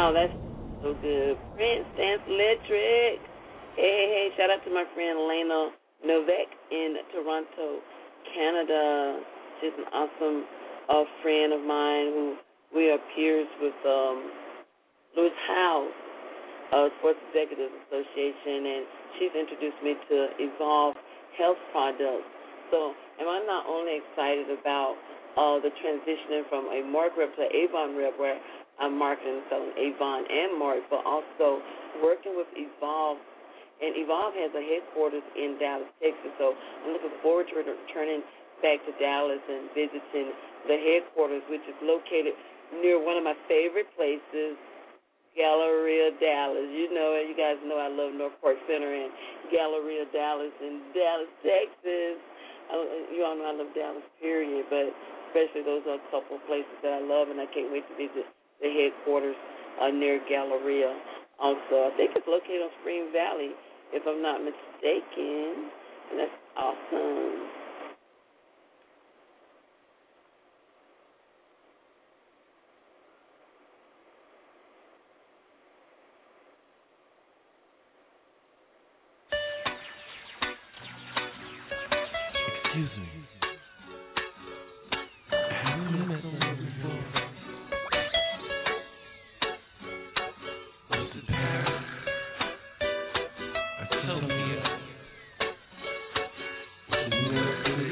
Wow, that's so good. Prince Dance Electric. Hey, hey, hey, shout out to my friend Lena Novak in Toronto, Canada. She's an awesome uh, friend of mine who we are peers with um, Lewis Howe, uh, Sports Executives Association, and she's introduced me to Evolve Health Products. So am I not only excited about uh, the transitioning from a Mark rep to Avon rep, where I'm marketing and selling Avon and Mark, but also working with Evolve. And Evolve has a headquarters in Dallas, Texas, so I'm looking forward to returning back to Dallas and visiting the headquarters, which is located near one of my favorite places, Galleria Dallas. You know it. You guys know I love Northport Center and Galleria Dallas in Dallas, Texas. I, you all know I love Dallas, period, but especially those are a couple of places that I love, and I can't wait to visit the headquarters uh, near Galleria. Also, I think it's located on Spring Valley, if I'm not mistaken, and that's awesome. Excuse me. Have you met someone before? Was it Paris or Tokyo? Was it New York City?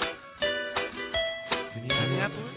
Minneapolis?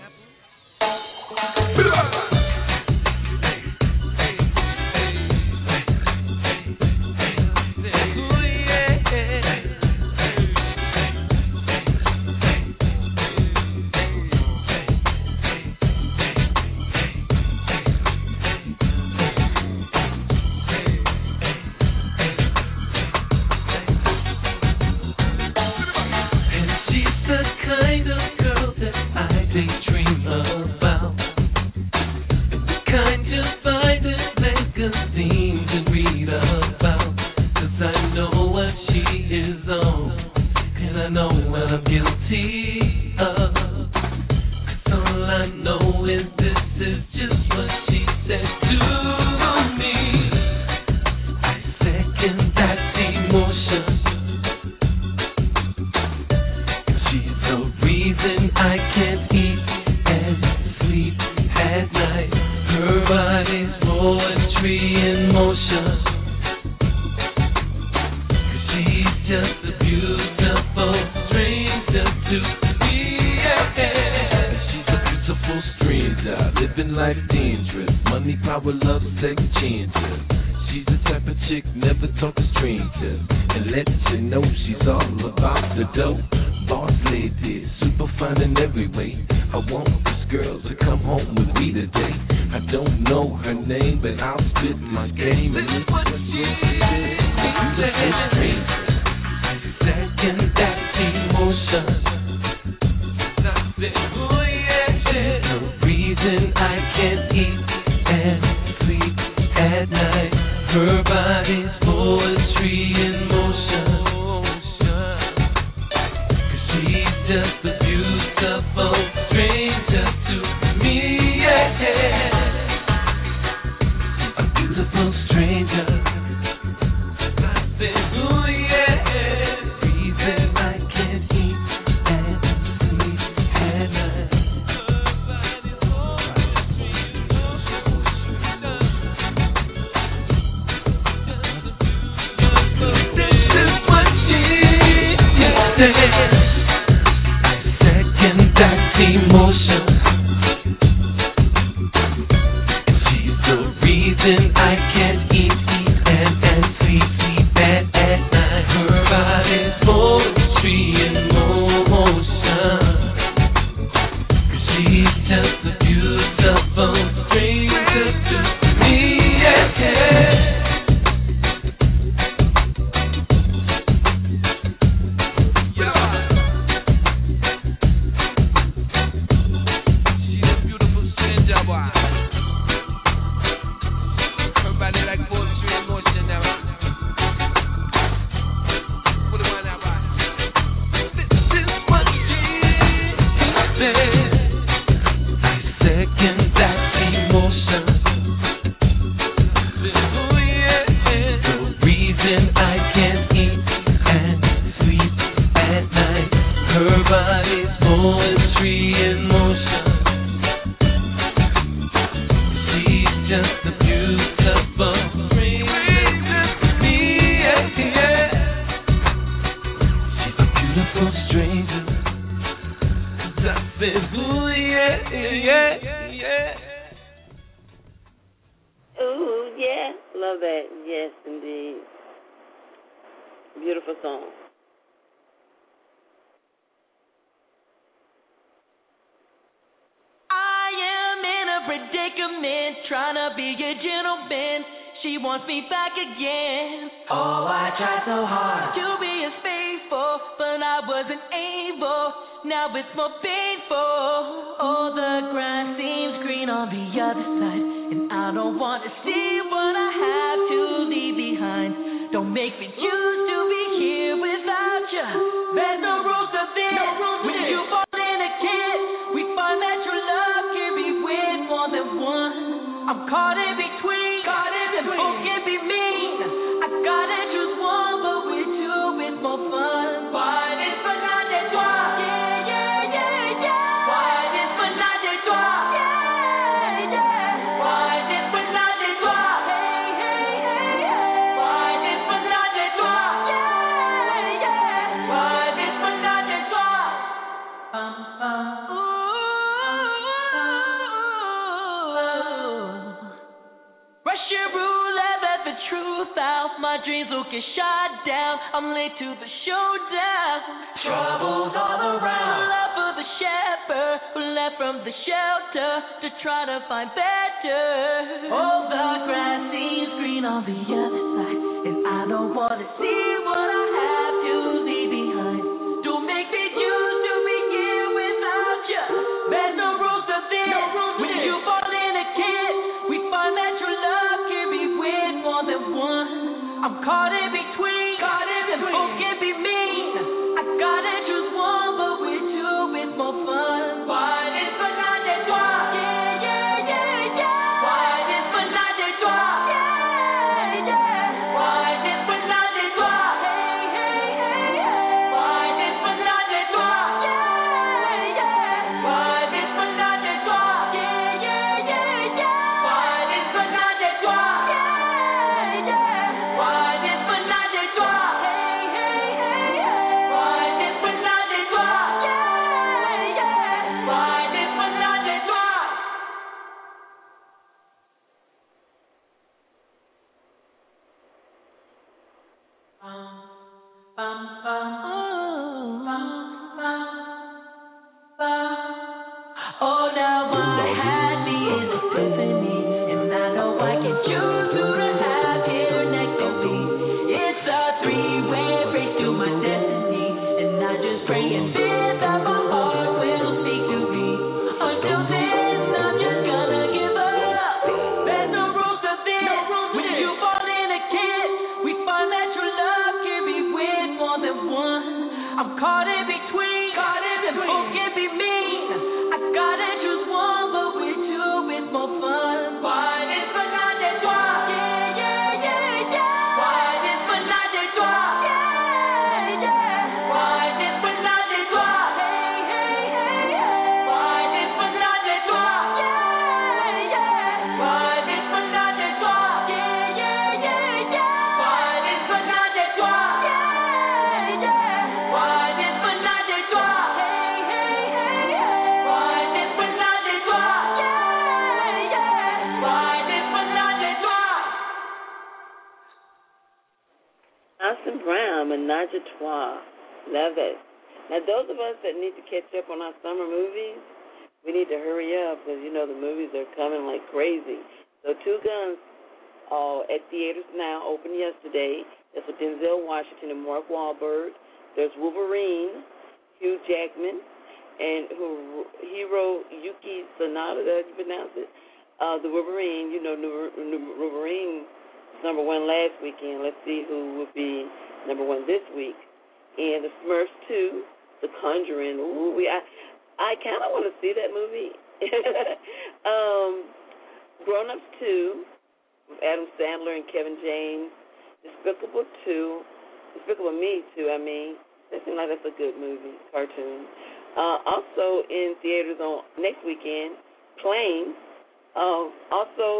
just a beautiful stranger to me, yeah, yeah. She's a beautiful stranger. I said, ooh, yeah, yeah, yeah. Ooh, yeah. Love that. Yes, indeed. Beautiful song. I am in a predicament, trying to be a gentleman. She wants me back again. Oh, I tried so hard to be as faithful, but I wasn't able. Now it's more painful. Oh, the grass seems green on the other side, and I don't want to see what I have to leave behind. Don't make me choose to be here without you. There's no rules to this. No rules when you fall in a kid, we find that your love can be with more than one. I'm caught in between. Caught in between. Both can be mean. I gotta choose one, but with two it's more fun. Why this menage a trois? Yeah, yeah, yeah, yeah. Why this menage a trois? Yeah, yeah. Why this menage a trois? Hey, hey, hey, hey. Why this menage a trois? Yeah, yeah. Why this menage a trois? Um, um, ooh. Russian roulette, let the truth out. My dreams will get shot down. I'm late to the showdown. Troubles all around. Love for the shepherd who left from the shelter to try to find better. Oh, the grass seems green on the other side, and I don't want to see what I have to leave behind. Don't make me choose to be here without you. There's no rules to this. No rules when you fall in a kid, we find that your love can be with more than one. I'm caught in between. Caught in between. Both can be mean. I gotta choose one, but with two it's more fun. Why this menage a trois? Yeah, yeah, yeah, yeah. Why this menage a trois? Yeah, yeah. Why this menage a trois? Hey, hey, hey, hey. Why this menage a trois? Yeah, yeah. Why this menage a trois? Yeah, yeah, yeah, yeah. Why this menage a trois? Yeah, yeah. Why this menage a trois? Hey, hey, hey, hey. Why this menage a trois? Yeah, yeah. Why this menage a trois? Um, bum, bum, oh, bum, bum, bum. Oh, now I had me in a symphony, and I know I can choose who to have here next to me. It's a three-way race to my destiny, and I just pray and fear that my heart will speak to me. Until then, I'm just gonna give up. There's no rules to this. No rules when you fall in a kid, we find that your love can be with more than one. I'm caught in between. Caught in between. Both can be mean. I gotta choose one, but with two it's more fun. Why this menage a trois? Yeah, yeah, yeah, yeah. Why this menage a trois? Yeah, yeah. Why this menage a trois? Hey, hey, hey, hey. Why this menage a trois? Yeah, yeah. Why this menage a trois? Yeah, yeah, yeah, yeah. Why this menage a trois? Yeah, yeah. Why this menage a trois? Hey, hey, hey, hey. Why this menage a trois? Yeah, yeah. Why this menage a trois? Austin Brown, Menage a Trois. Love it. Now, those of us that need to catch up on our summer movies, we need to hurry up because, you know, the movies are coming like crazy. So, Two Guns uh, at theaters now, opened yesterday. That's with Denzel Washington and Mark Wahlberg. There's Wolverine, Hugh Jackman, and who Hiro Yuki Sanada, how you pronounce it? Uh, the Wolverine, you know, new, new Wolverine was number one last weekend. Let's see who will be number one this week. And the Smurfs two, The Conjuring. Ooh, we, I, I kind of want to see that movie. um, Grown Ups two, with Adam Sandler and Kevin James. Despicable two, Despicable Me two, I mean. That seems like that's a good movie, cartoon. Uh, also in theaters on next weekend, Plane. Um, also,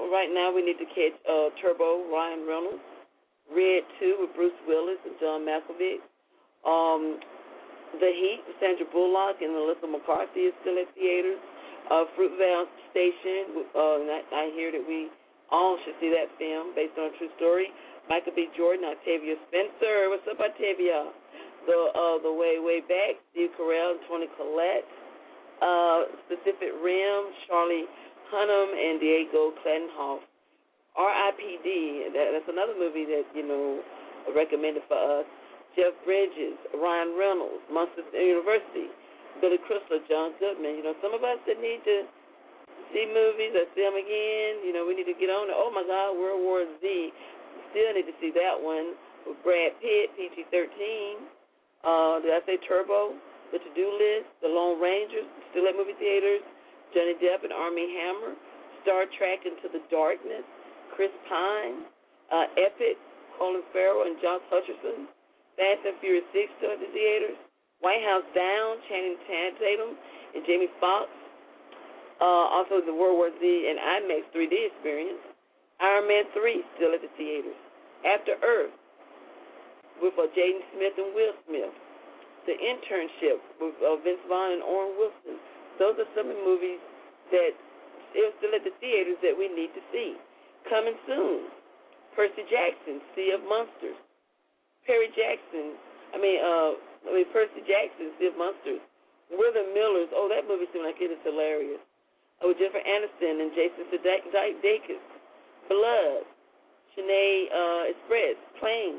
Well, right now we need to catch uh, Turbo, Ryan Reynolds. Red two with Bruce Willis and John Malkovich. Um, The Heat with Sandra Bullock and Melissa McCarthy is still at theaters. Uh, Fruitvale Station, uh, and I, I hear that we all should see that film based on a true story. Michael B. Jordan, Octavia Spencer. What's up, Octavia? The uh, the way way back, Steve Carell and Toni Collette. Uh, Pacific Rim, Charlie Hunnam and Diego Klenhoff. R I P D, that, that's another movie that, you know, recommended for us. Jeff Bridges, Ryan Reynolds, Monsters University, Billy Crystal, John Goodman. You know, some of us that need to see movies or see them again, you know, we need to get on it. Oh, my God, World War Z. Still need to see that one with Brad Pitt, P G thirteen. Uh, did I say Turbo? The To-Do List, The Lone Rangers, still at movie theaters. Johnny Depp and Armie Hammer. Star Trek Into the Darkness, Chris Pine. Uh, Epic, Colin Farrell and Josh Hutcherson. Fast and Furious six still at the theaters. White House Down, Channing Tatum and Jamie Foxx. Uh, also the World War Z and IMAX three D experience. Iron Man three still at the theaters. After Earth with uh, Jaden Smith and Will Smith. The Internship with uh, Vince Vaughn and Owen Wilson. Those are some of the movies that are still at the theaters that we need to see. Coming soon, Percy Jackson, Sea of Monsters. Perry Jackson, I mean, uh, I mean Percy Jackson, Sea of Monsters. We're the Millers. Oh, that movie seemed like it is hilarious. Oh, Jennifer Aniston and Jason Sudeikis. Blood. Sinead uh, Express. Planes.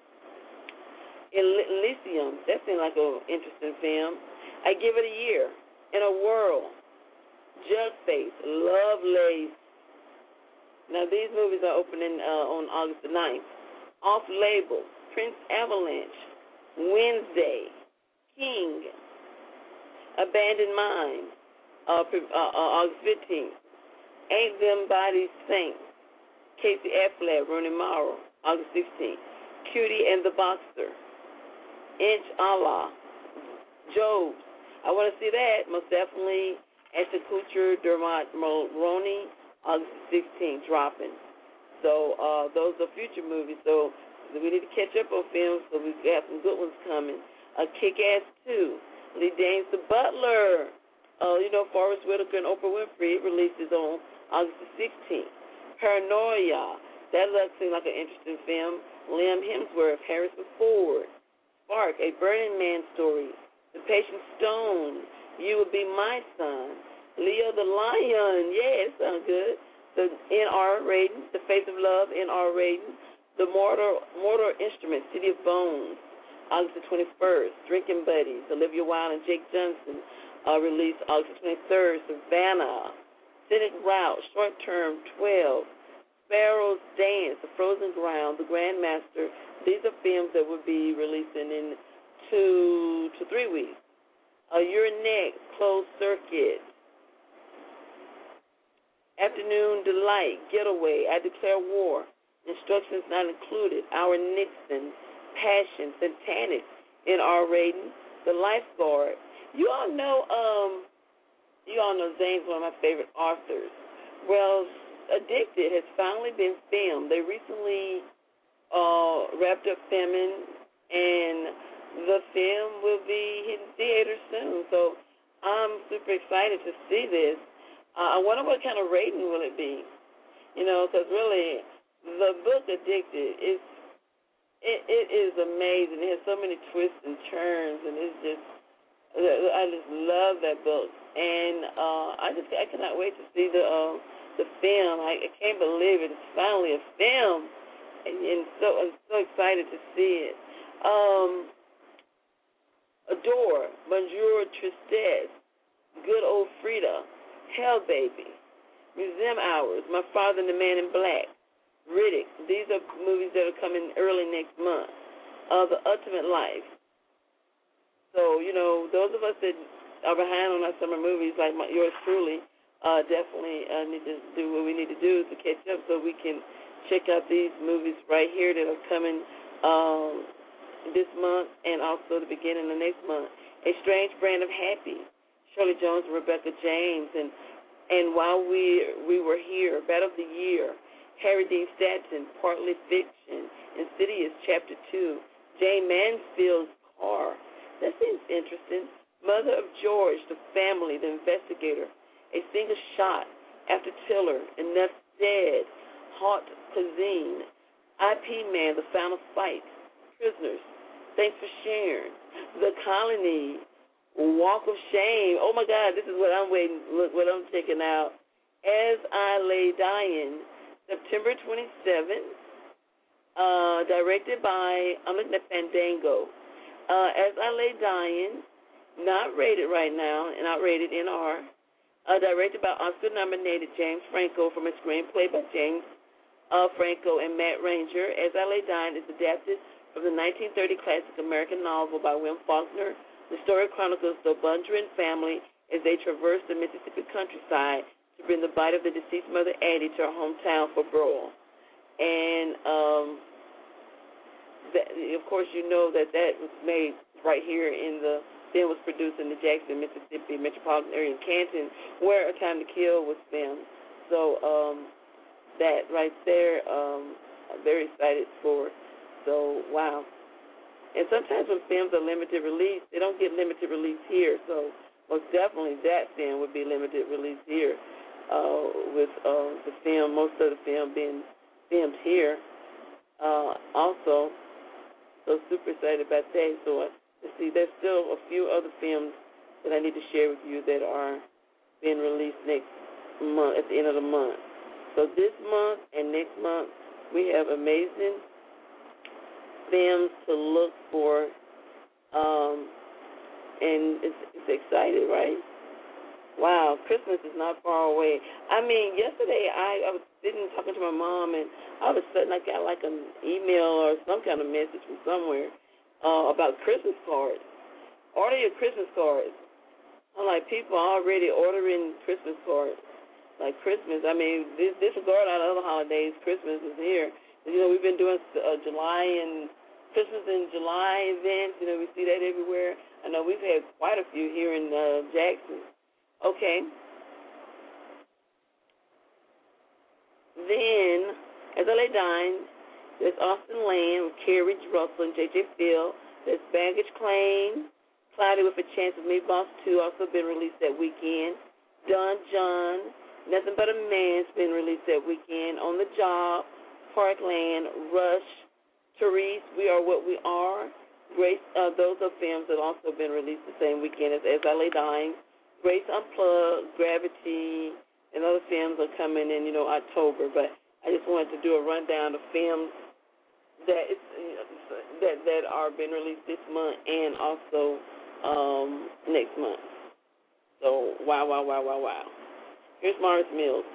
Elysium. That seemed like an interesting film. I Give It a Year. In a World. Jugface. Lovelace. Now, these movies are opening uh, on August the ninth. Off Label. Prince Avalanche. Wednesday. King. Abandoned Mind. Uh, uh, uh, August fifteenth. Ain't Them Bodies Saints. Casey Affleck, Rooney Mara, August sixteenth. Cutie and the Boxer. Inch Allah. Jobs. I want to see that, most definitely. Ashton Kutcher, Dermot Mulroney, August sixteenth, dropping. So uh, those are future movies. So we need to catch up on films, so we have some good ones coming. Uh, Kick-Ass two. Lee James the Butler. Uh, you know, Forrest Whitaker and Oprah Winfrey releases on August the sixteenth. Paranoia. That looks like an interesting film. Liam Hemsworth, Harrison Ford. Spark, A Burning Man Story. The Patient Stone. You Will Be My Son. Leo the Lion. Yeah, it sounds good. The N R rating. The Face of Love, N R rating. The Mortal, Mortal Instruments, City of Bones. August the twenty-first. Drinking Buddies. Olivia Wilde and Jake Johnson. Uh, released August twenty-third, Savannah, Scenic Route, Short Term, twelve, Sparrow's Dance, The Frozen Ground, The Grandmaster. These are films that will be releasing in two to three weeks. Uh, Your Next, Closed Circuit, Afternoon Delight, Getaway, I Declare War, Instructions Not Included, Our Nixon, Passion, Satanic, N R rating, The Lifeguard. You all know, um, you all know Zane's one of my favorite authors. Well, Addicted has finally been filmed. They recently uh, wrapped up filming, and the film will be hitting theaters soon. So I'm super excited to see this. Uh, I wonder what kind of rating will it be. You know, because really, the book Addicted is it, it is amazing. It has so many twists and turns, and it's just. I just love that book, and uh, I just I cannot wait to see the uh, the film. I, I can't believe it. It's finally a film, and, and so I'm so excited to see it. Um, Adore, Bonjour Tristesse, Good Old Frida, Hell Baby, Museum Hours, My Father and the Man in Black, Riddick. These are movies that are coming early next month. Uh, The Ultimate Life. So, you know, those of us that are behind on our summer movies, like my, yours truly, uh, definitely uh, need to do what we need to do to catch up so we can check out these movies right here that are coming um, this month and also the beginning of next month. A Strange Brand of Happy, Shirley Jones and Rebecca James, and And while we we were here, Battle of the Year, Harry Dean Stanton, Partly Fiction, Insidious Chapter two, Jane Mansfield's Car. That seems interesting. Mother of George, The Family, The Investigator, A Single Shot, After Tiller, Enough Dead, Hot Cuisine, I P Man, The Final Fight, Prisoners, Thanks for Sharing, The Colony, Walk of Shame. Oh my God, this is what I'm waiting. Look what I'm checking out. As I Lay Dying, September twenty-seventh, uh, directed by, I'm looking at Fandango. Uh, As I Lay Dying, not rated right now, and not rated N R. Uh, directed by Oscar-nominated James Franco from a screenplay by James uh, Franco and Matt Ranger. As I Lay Dying is adapted from the nineteen thirty classic American novel by William Faulkner. The story chronicles the Bundren family as they traverse the Mississippi countryside to bring the body of the deceased mother Addie to her hometown for burial. And, um, that, of course, you know that that was made right here in the, then was produced in the Jackson, Mississippi metropolitan area in Canton, where A Time to Kill was filmed. So um, that right there, um, I'm very excited for. So, wow. And sometimes when films are limited release, they don't get limited release here. So most definitely that film would be limited release here uh, with uh, the film, most of the film being filmed here uh, also. So super excited about that. So uh, let's see, there's still a few other films that I need to share with you that are being released next month, at the end of the month. So this month and next month, we have amazing films to look for, um, and it's, it's exciting, right? Wow, Christmas is not far away. I mean, yesterday I, I was sitting talking to my mom, and all of a sudden I got like an email or some kind of message from somewhere uh, about Christmas cards. Order your Christmas cards. I'm like, people are already ordering Christmas cards. Like Christmas, I mean, this disregard all the other holidays, Christmas is here. You know, we've been doing uh, July and Christmas in July events. You know, we see that everywhere. I know we've had quite a few here in uh, Jackson. Okay. Then, As I Lay Dying, there's Austin Land with Kerry Russell and J J Field. There's Baggage Claim, Cloudy with a Chance of Meatballs two, also been released that weekend. Don John, Nothing But a Man's been released that weekend. On the Job, Parkland, Rush, Therese, We Are What We Are. Grace, uh, those are films that also been released the same weekend as As I Lay Dying. Grace Unplugged, Gravity, and other films are coming in, you know, October. But I just wanted to do a rundown of films that is, that that are being released this month and also um, next month. So wow, wow, wow, wow, wow. Here's Morris Mills.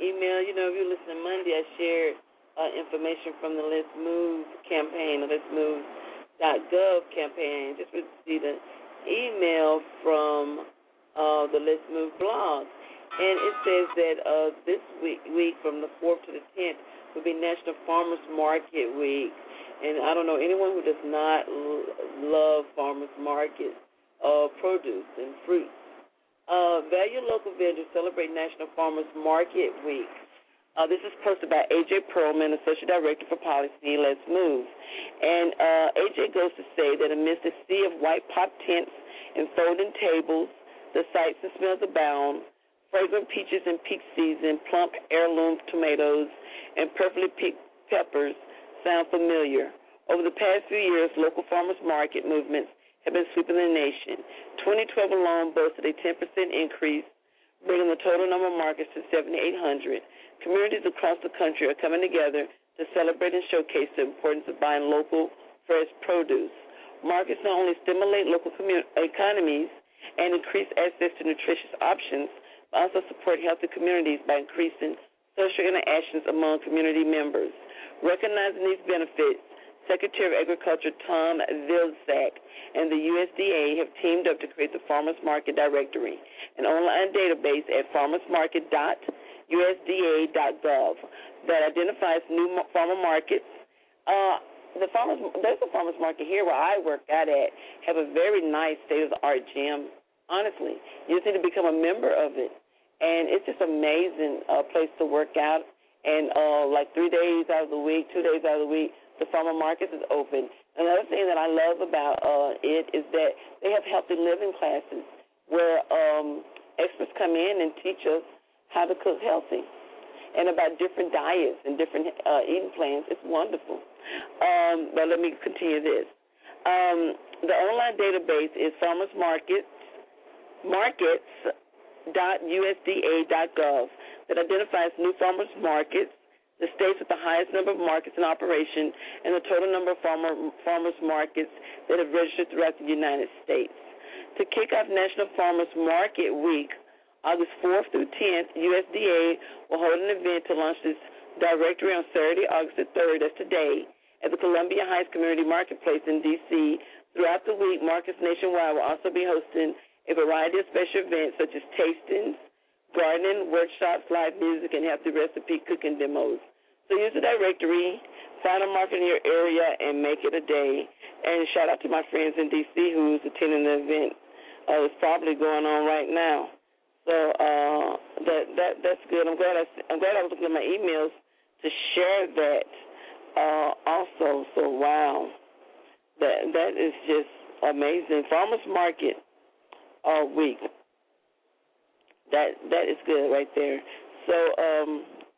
email. You know, if you listen to Monday, I shared uh, information from the Let's Move campaign, the Let's Move dot gov campaign. Just received an email from uh, the Let's Move blog, and it says that uh, this week, week from the fourth to the tenth will be National Farmers Market Week. And I don't know anyone who does not l- love farmers market uh, produce and fruits. Uh, value local vendors celebrate National Farmers Market Week. Uh, this is posted by A J Perlman, Associate Director for Policy, Let's Move. And uh, A J goes to say that amidst a sea of white pop tents and folding tables, the sights and smells abound. Fragrant peaches in peak season, plump heirloom tomatoes, and perfectly picked peppers sound familiar. Over the past few years, local farmers market movements have been sweeping the nation. twenty twelve alone boasted a ten percent increase, bringing the total number of markets to seven thousand eight hundred. Communities across the country are coming together to celebrate and showcase the importance of buying local, fresh produce. Markets not only stimulate local commun- economies and increase access to nutritious options, but also support healthy communities by increasing social interactions among community members. Recognizing these benefits, Secretary of Agriculture Tom Vilsack and the U S D A have teamed up to create the Farmers Market Directory, an online database at farmers market dot U S D A dot gov that identifies new farmer markets. Uh, the farmers, there's a farmers market here where I work out at, have a very nice state-of-the-art gym. Honestly, you just need to become a member of it, and it's just an amazing uh, place to work out. And uh, like three days out of the week, two days out of the week, the farmer market is open. Another thing that I love about uh, it is that they have healthy living classes where um, experts come in and teach us how to cook healthy and about different diets and different uh, eating plans. It's wonderful. Um, but let me continue this. Um, the online database is farmers markets, markets dot U S D A dot gov that identifies new farmers markets, the states with the highest number of markets in operation, and the total number of farmer, farmers markets that have registered throughout the United States. To kick off National Farmers Market Week, August fourth through tenth, U S D A will hold an event to launch this directory on Saturday, August the third, that's today, at the Columbia Heights Community Marketplace in D C Throughout the week, markets nationwide will also be hosting a variety of special events such as tastings, gardening, workshops, live music, and healthy recipe cooking demos. So use the directory, find a market in your area, and make it a day. And shout out to my friends in D C who's attending the event. Uh, it's probably going on right now. So uh, that that that's good. I'm glad I I'm glad I was looking at my emails to share that uh, also. So wow, that that is just amazing. Farmers Market uh, Week. That that is good right there. So um,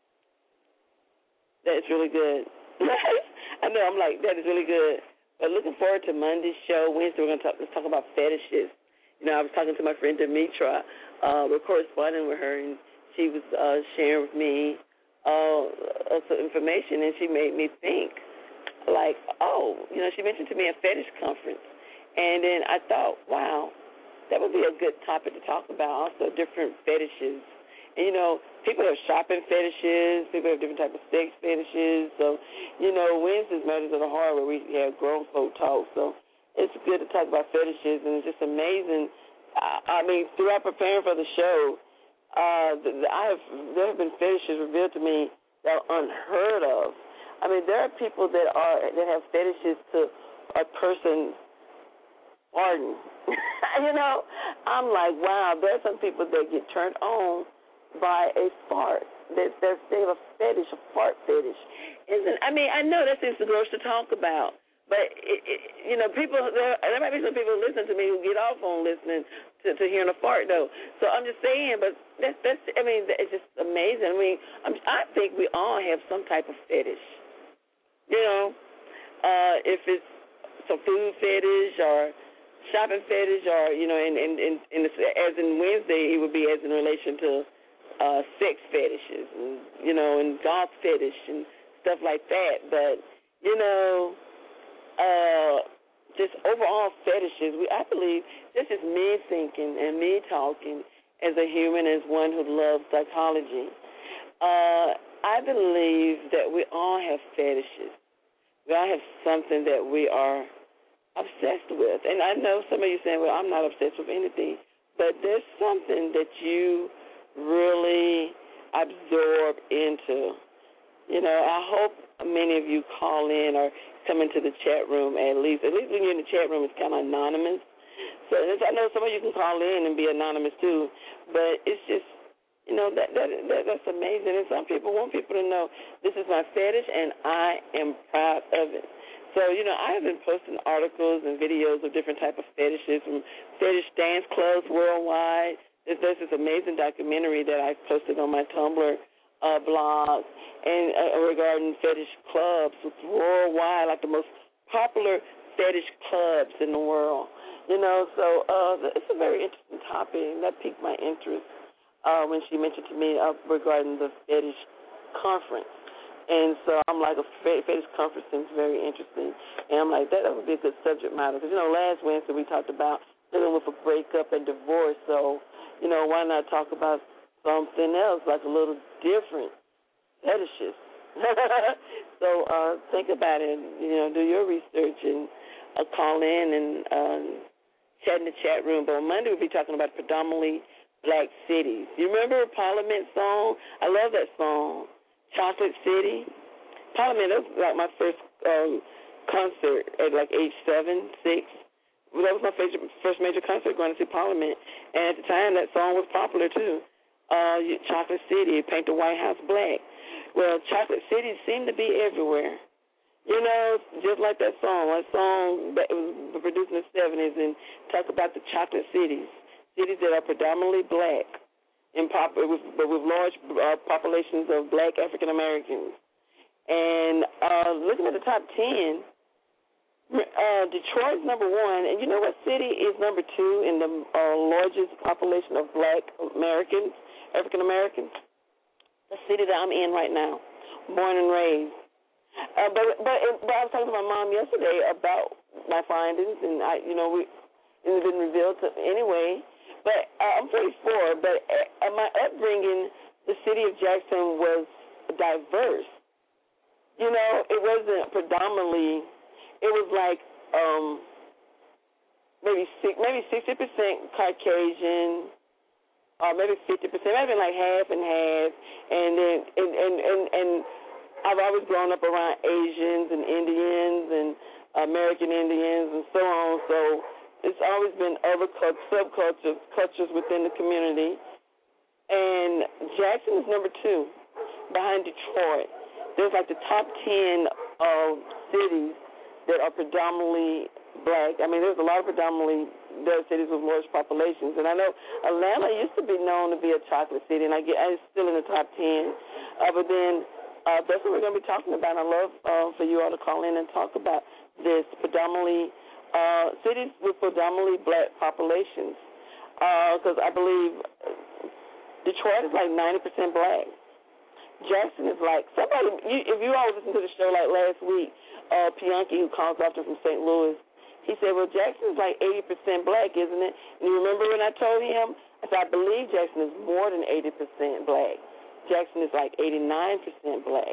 that is really good. I know I'm like that is really good. But looking forward to Monday's show. Wednesday we're gonna talk. Let's talk about fetishes. You know, I was talking to my friend Demetra. Uh, we're corresponding with her, and she was uh, sharing with me uh, some information, and she made me think, like, oh, you know, she mentioned to me a fetish conference, and then I thought, wow, that would be a good topic to talk about, also different fetishes. And, you know, people have shopping fetishes, people have different types of sex fetishes, so, you know, Wednesday's Matters of the Heart where we have grown folk talk, so it's good to talk about fetishes, and it's just amazing. I mean, throughout preparing for the show, uh, I have there have been fetishes revealed to me that are unheard of. I mean, there are people that are that have fetishes to a person farting. You know, I'm like, wow. There are some people that get turned on by a fart. That they have a fetish, a fart fetish. Isn't? I mean, I know that seems gross to talk about. But, it, it, you know, people, there, there might be some people who listen to me who get off on listening to, to hearing a fart, though. So I'm just saying, but that's, that's I mean, it's just amazing. I mean, I'm, I think we all have some type of fetish. You know, uh, if it's some food fetish or shopping fetish or, you know, and, and, and, and as in Wednesday, it would be as in relation to uh, sex fetishes, and, you know, and golf fetish and stuff like that. But, you know, Uh, just overall fetishes. We, I believe this is me thinking and me talking as a human, as one who loves psychology. Uh, I believe that we all have fetishes. We all have something that we are obsessed with. And I know some of you saying, well, I'm not obsessed with anything. But there's something that you really absorb into. You know, I hope many of you call in or come into the chat room at least. At least when you're in the chat room, it's kind of anonymous. So I know some of you can call in and be anonymous too. But it's just, you know, that, that, that that's amazing. And some people want people to know this is my fetish and I am proud of it. So, you know, I have been posting articles and videos of different type of fetishes from fetish dance clubs worldwide. There's, there's this amazing documentary that I posted on my Tumblr uh, blog and uh, regarding fetish clubs worldwide, like the most popular fetish clubs in the world. You know, so uh, it's a very interesting topic, and that piqued my interest. Uh, when she mentioned to me uh, regarding the fetish conference. And so I'm like, a fetish conference seems very interesting. And I'm like, that, that would be a good subject matter. Because, you know, last Wednesday we talked about dealing with a breakup and divorce. So, you know, why not talk about something else, like a little different fetishes? So uh, think about it, you know, do your research and uh, call in and uh, chat in the chat room. But on Monday we'll be talking about predominantly Black cities. You remember Parliament song? I love that song, Chocolate City. Parliament, that was like my first um, concert at like age seven, six. Well, that was my first, first major concert, going to see Parliament. And at the time, that song was popular too. Uh, Chocolate City, Paint the White House Black. Well, Chocolate City seemed to be everywhere. You know, just like that song. That song that was produced in the seventies and talk about the chocolate cities. Cities that are predominantly black, in pop, with, but with large uh, populations of black African Americans. And uh, looking at the top ten, uh, Detroit's number one. And you know what city is number two in the uh, largest population of black Americans, African Americans? The city that I'm in right now, born and raised. Uh, but, but but I was talking to my mom yesterday about my findings, and I, you know, we it didn't reveal to anyway. But uh, I'm forty-four, but uh, my upbringing, the city of Jackson was diverse. You know, it wasn't predominantly, it was like um, maybe six, maybe sixty percent Caucasian, or maybe fifty percent, maybe like half and half. And then, and, and, and, and I've always grown up around Asians and Indians and American Indians and so on, so it's always been other subcultures cultures within the community. And Jackson is number two, behind Detroit. There's like the top ten of cities that are predominantly black. I mean, there's a lot of predominantly there are cities with large populations. And I know Atlanta used to be known to be a chocolate city, and I get it's still in the top ten. Uh, but then uh, that's what we're going to be talking about. I love uh, for you all to call in and talk about this predominantly. Uh, cities with predominantly black populations, because uh, I believe Detroit is like ninety percent black. Jackson is like, somebody, you, if you all listened to the show like last week, uh, Pianki, who calls often from Saint Louis, he said, well, Jackson is like eighty percent black, isn't it? And you remember when I told him? I said, I believe Jackson is more than eighty percent black. Jackson is like eighty-nine percent black.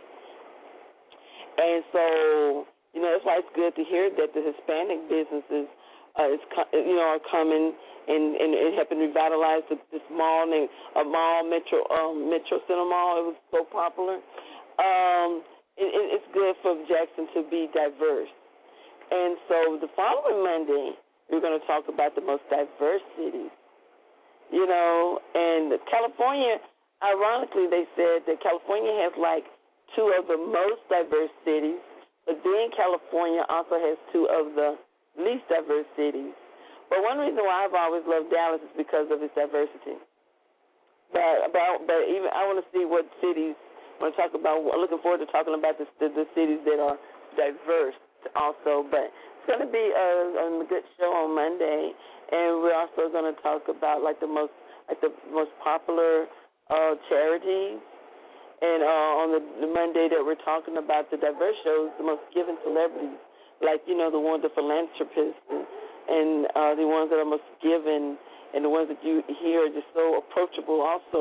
And so, you know, that's why it's good to hear that the Hispanic businesses, uh, is, you know, are coming and, and, and helping revitalize the, this mall named a mall, Metro um, Metro Center Mall. It was so popular. Um, it, it, it's good for Jackson to be diverse. And so the following Monday, we're going to talk about the most diverse cities. You know, and California, ironically, they said that California has like two of the most diverse cities. But then California also has two of the least diverse cities. But one reason why I've always loved Dallas is because of its diversity. But about, but even I want to see what cities. I want to talk about. I'm looking forward to talking about the, the, the cities that are diverse also. But it's going to be a, a good show on Monday, and we're also going to talk about like the most like the most popular uh, charities. And uh, on the, the Monday that we're talking about the diverse shows, the most given celebrities, like, you know, the ones, the philanthropists and, and uh, the ones that are most given and the ones that you hear are just so approachable also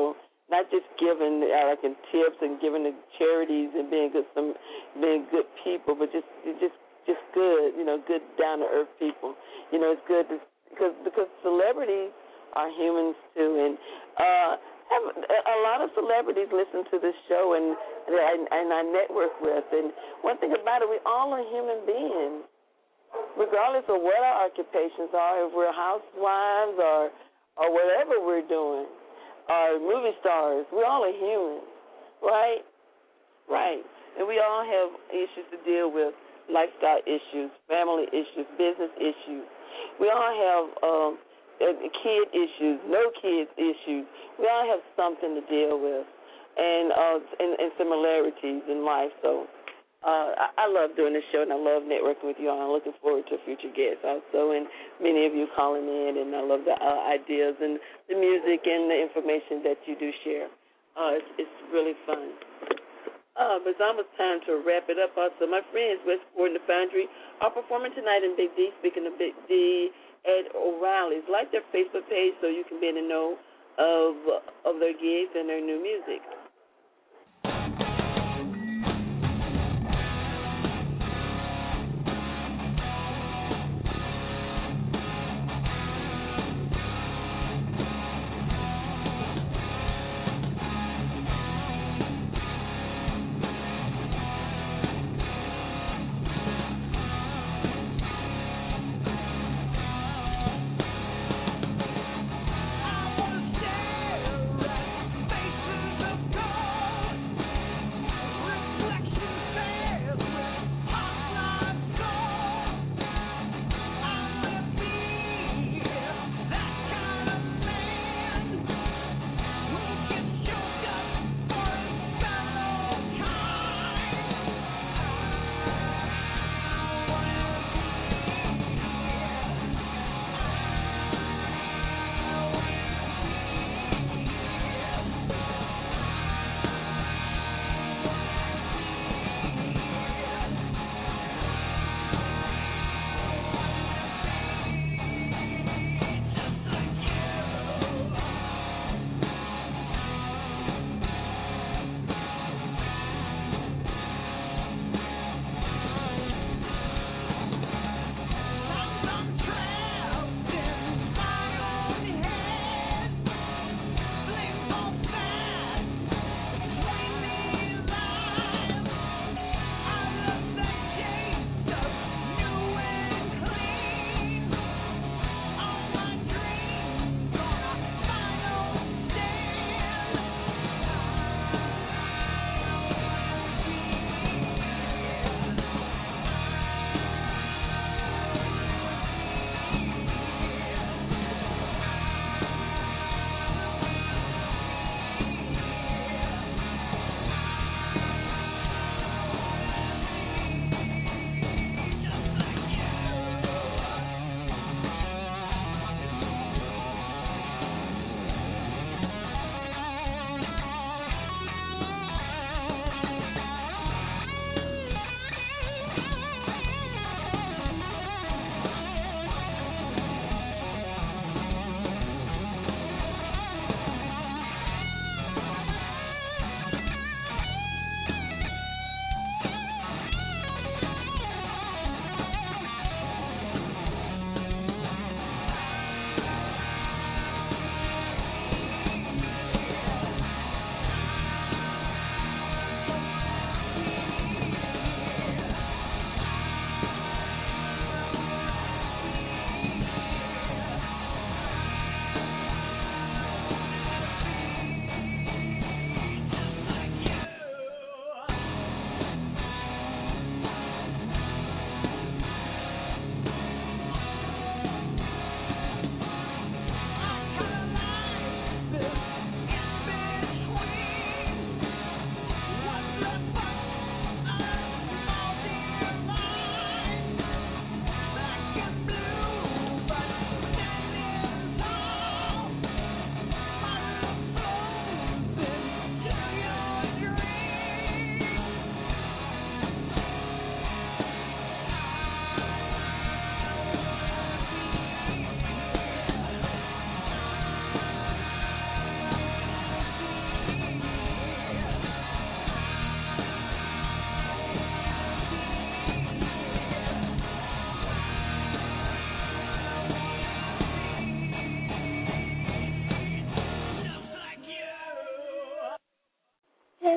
not just giving uh, like in tips and giving to charities and being good, some being good people, but just just just good, you know, good down to earth people. You know, it's good to, because because celebrities are humans too, and uh, have, a lot of celebrities listen to this show and and, and I network with. And one thing about it, we all are human beings, regardless of what our occupations are, if we're housewives or or whatever we're doing. Are movie stars. We all are human, right? Right. And we all have issues to deal with, lifestyle issues, family issues, business issues. We all have um, kid issues, no kids issues. We all have something to deal with, and uh, and, and similarities in life. So uh, I, I love doing this show, and I love networking with you all. I'm looking forward to future guests also, and many of you calling in, and I love the uh, ideas and the music and the information that you do share. Uh, it's, it's really fun. Uh, but it's almost time to wrap it up. Also, my friends, Westport and the Foundry, are performing tonight in Big D. Speaking of Big D, at O'Reilly's. Like their Facebook page so you can be in the know of of their gigs and their new music. Faces of gold.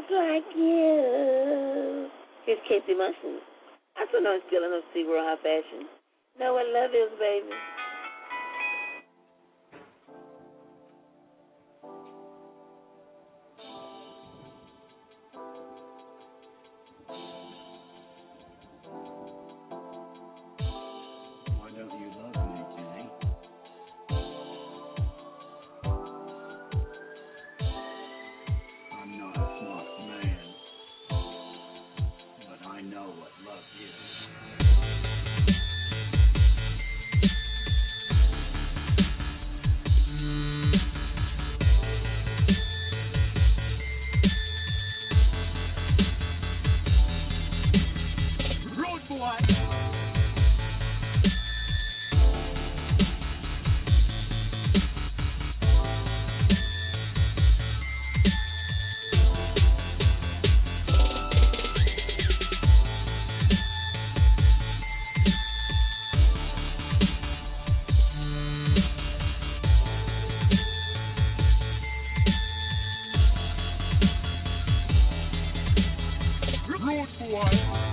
like you. Here's Casey Mushrooms. I still know it's still in SeaWorld High Fashion. Know what love is, baby. Why don't you love me, Jenny? I'm not a smart man, but I know what love is. Road boy! Road boy!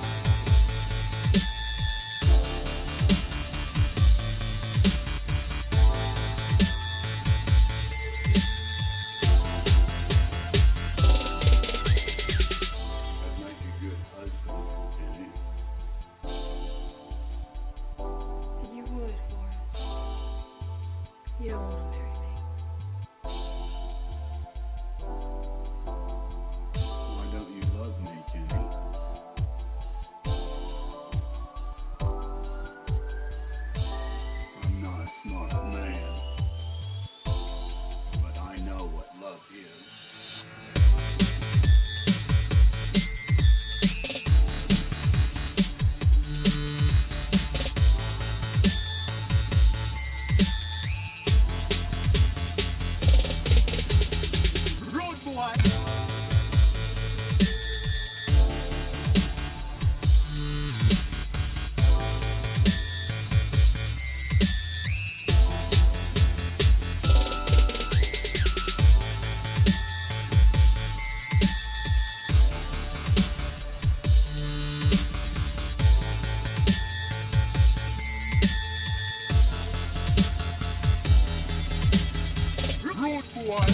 I'd make a good husband, Jenny. You would, Forrest. You don't want to marry me. Why don't you love me, Jenny? I'm not a smart man, but I know what love is. Road boy! Road boy!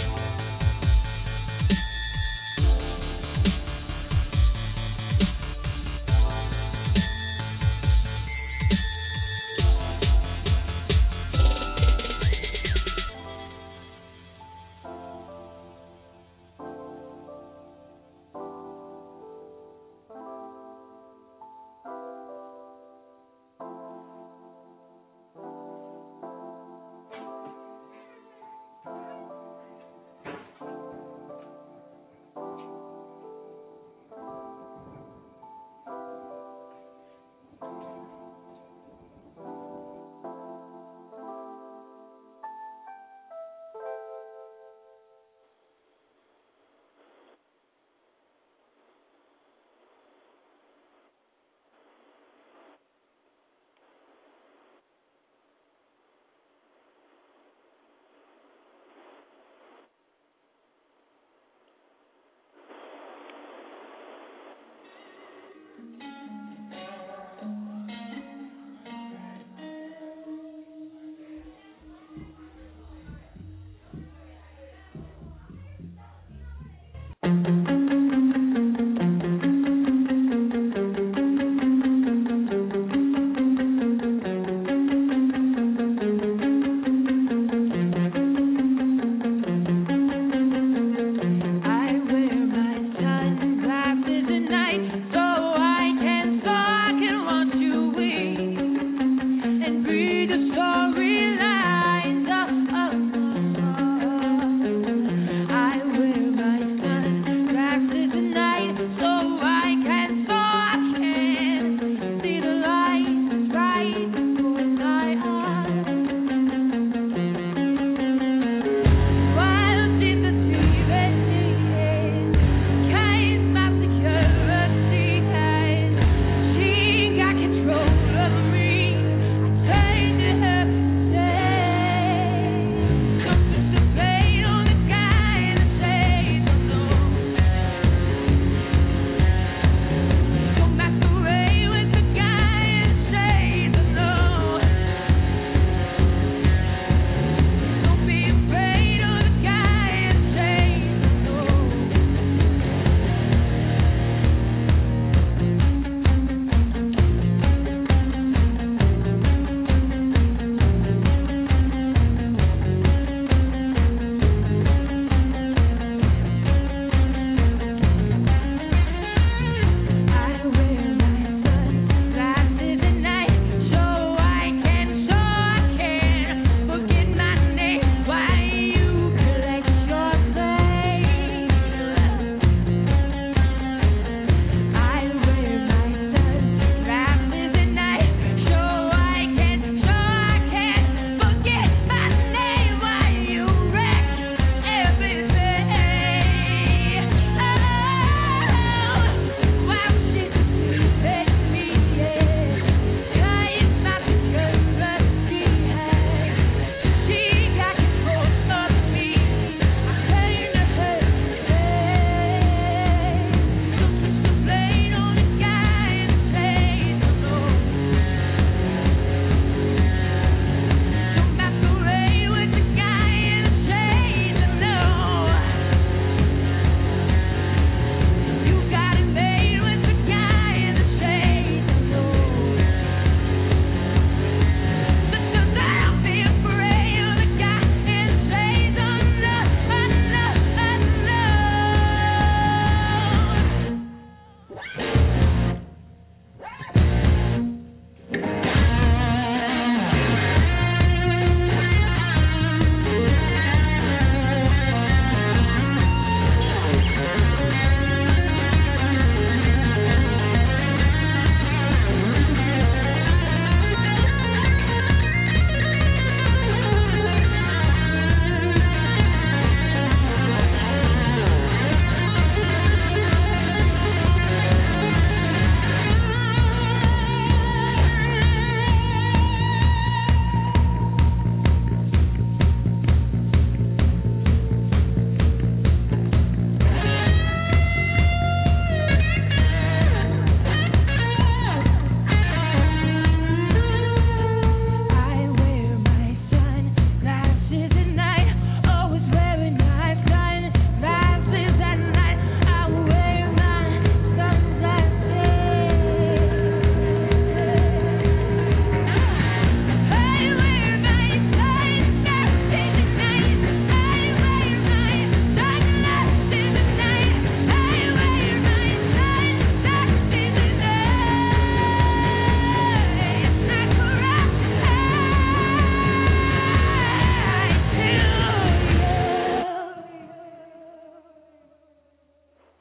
I wear my sunglasses at night so I can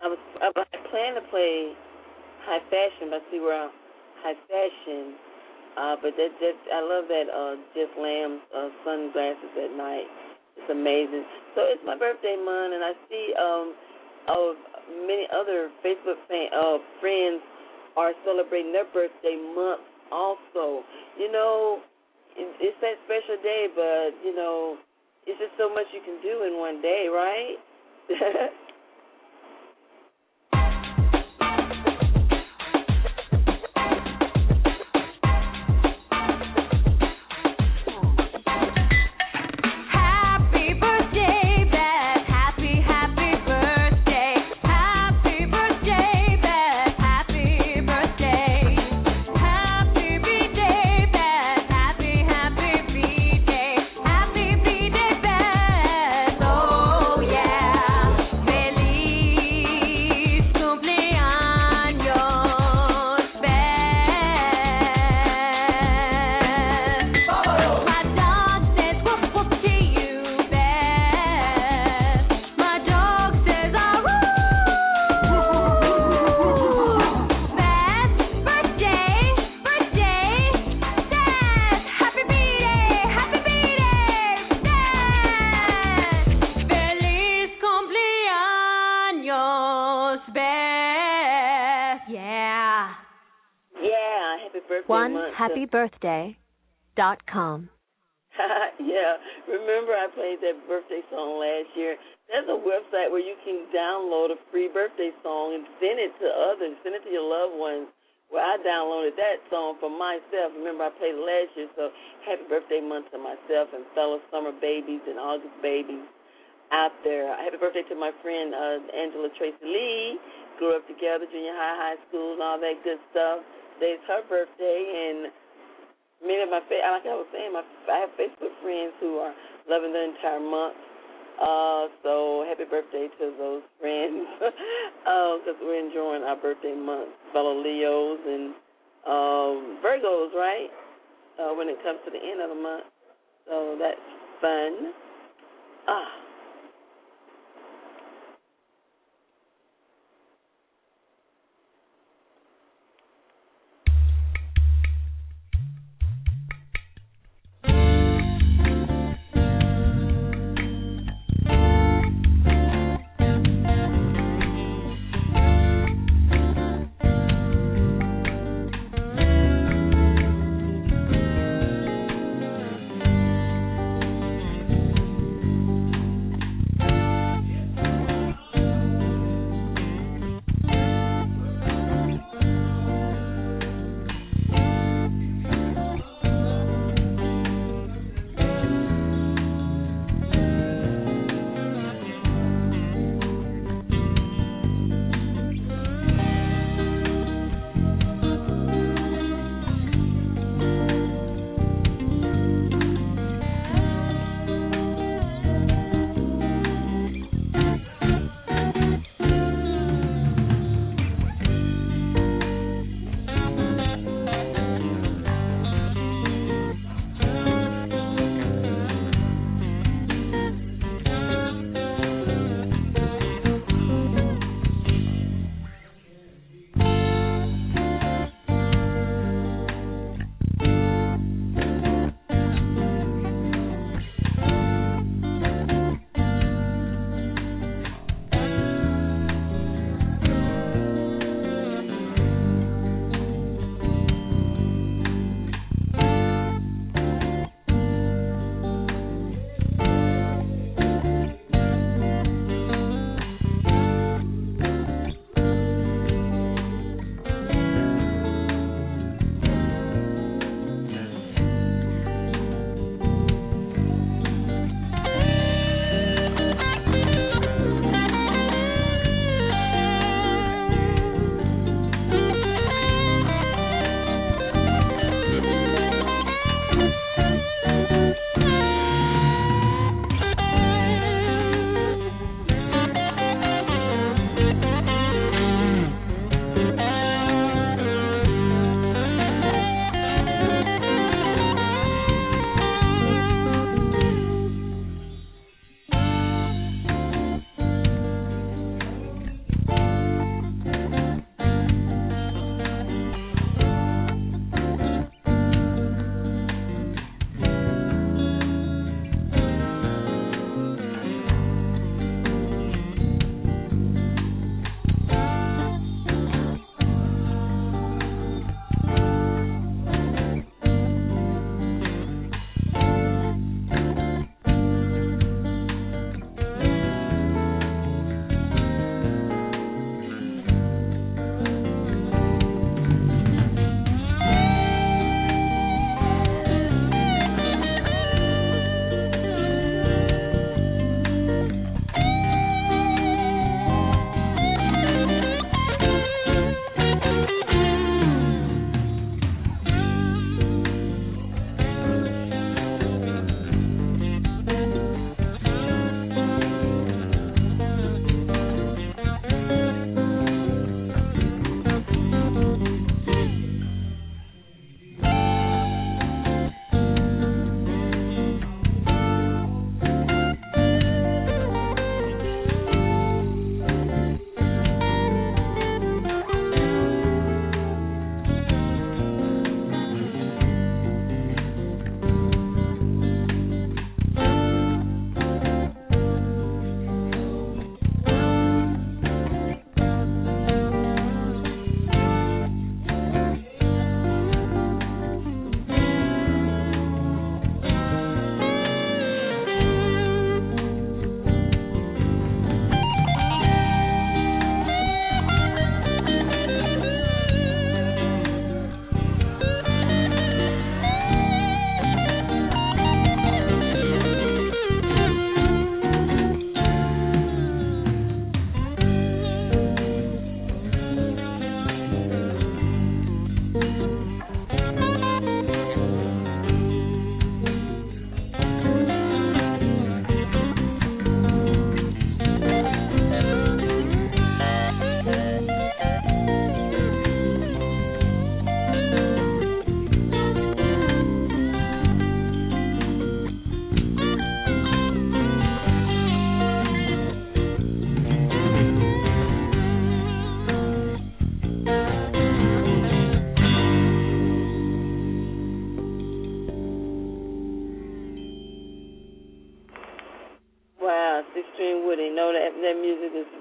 I was I was planning to play High Fashion, but I see where I'm High Fashion. Uh, but that that I love that uh, Jeff Lamb's uh, sunglasses at night. It's amazing. So it's my birthday month, and I see um, uh, many other Facebook fan, uh, friends are celebrating their birthday month also. You know, it, it's that special day, but you know, it's just so much you can do in one day, right? one happy birthday dot com. Yeah, remember I played that birthday song last year. There's a website where you can download a free birthday song and send it to others, send it to your loved ones. Well, I downloaded that song for myself. Remember, I played it last year, so happy birthday month to myself and fellow summer babies and August babies out there. Happy birthday to my friend uh, Angela Tracy Lee. Grew up together, junior high, high school, and all that good stuff. Today's her birthday, and many of my, like I was saying, my, I have Facebook friends who are loving the entire month. Uh, so happy birthday to those friends, because uh, we're enjoying our birthday month. Fellow Leos and um, Virgos, right? Uh, when it comes to the end of the month, so that's fun. Ah.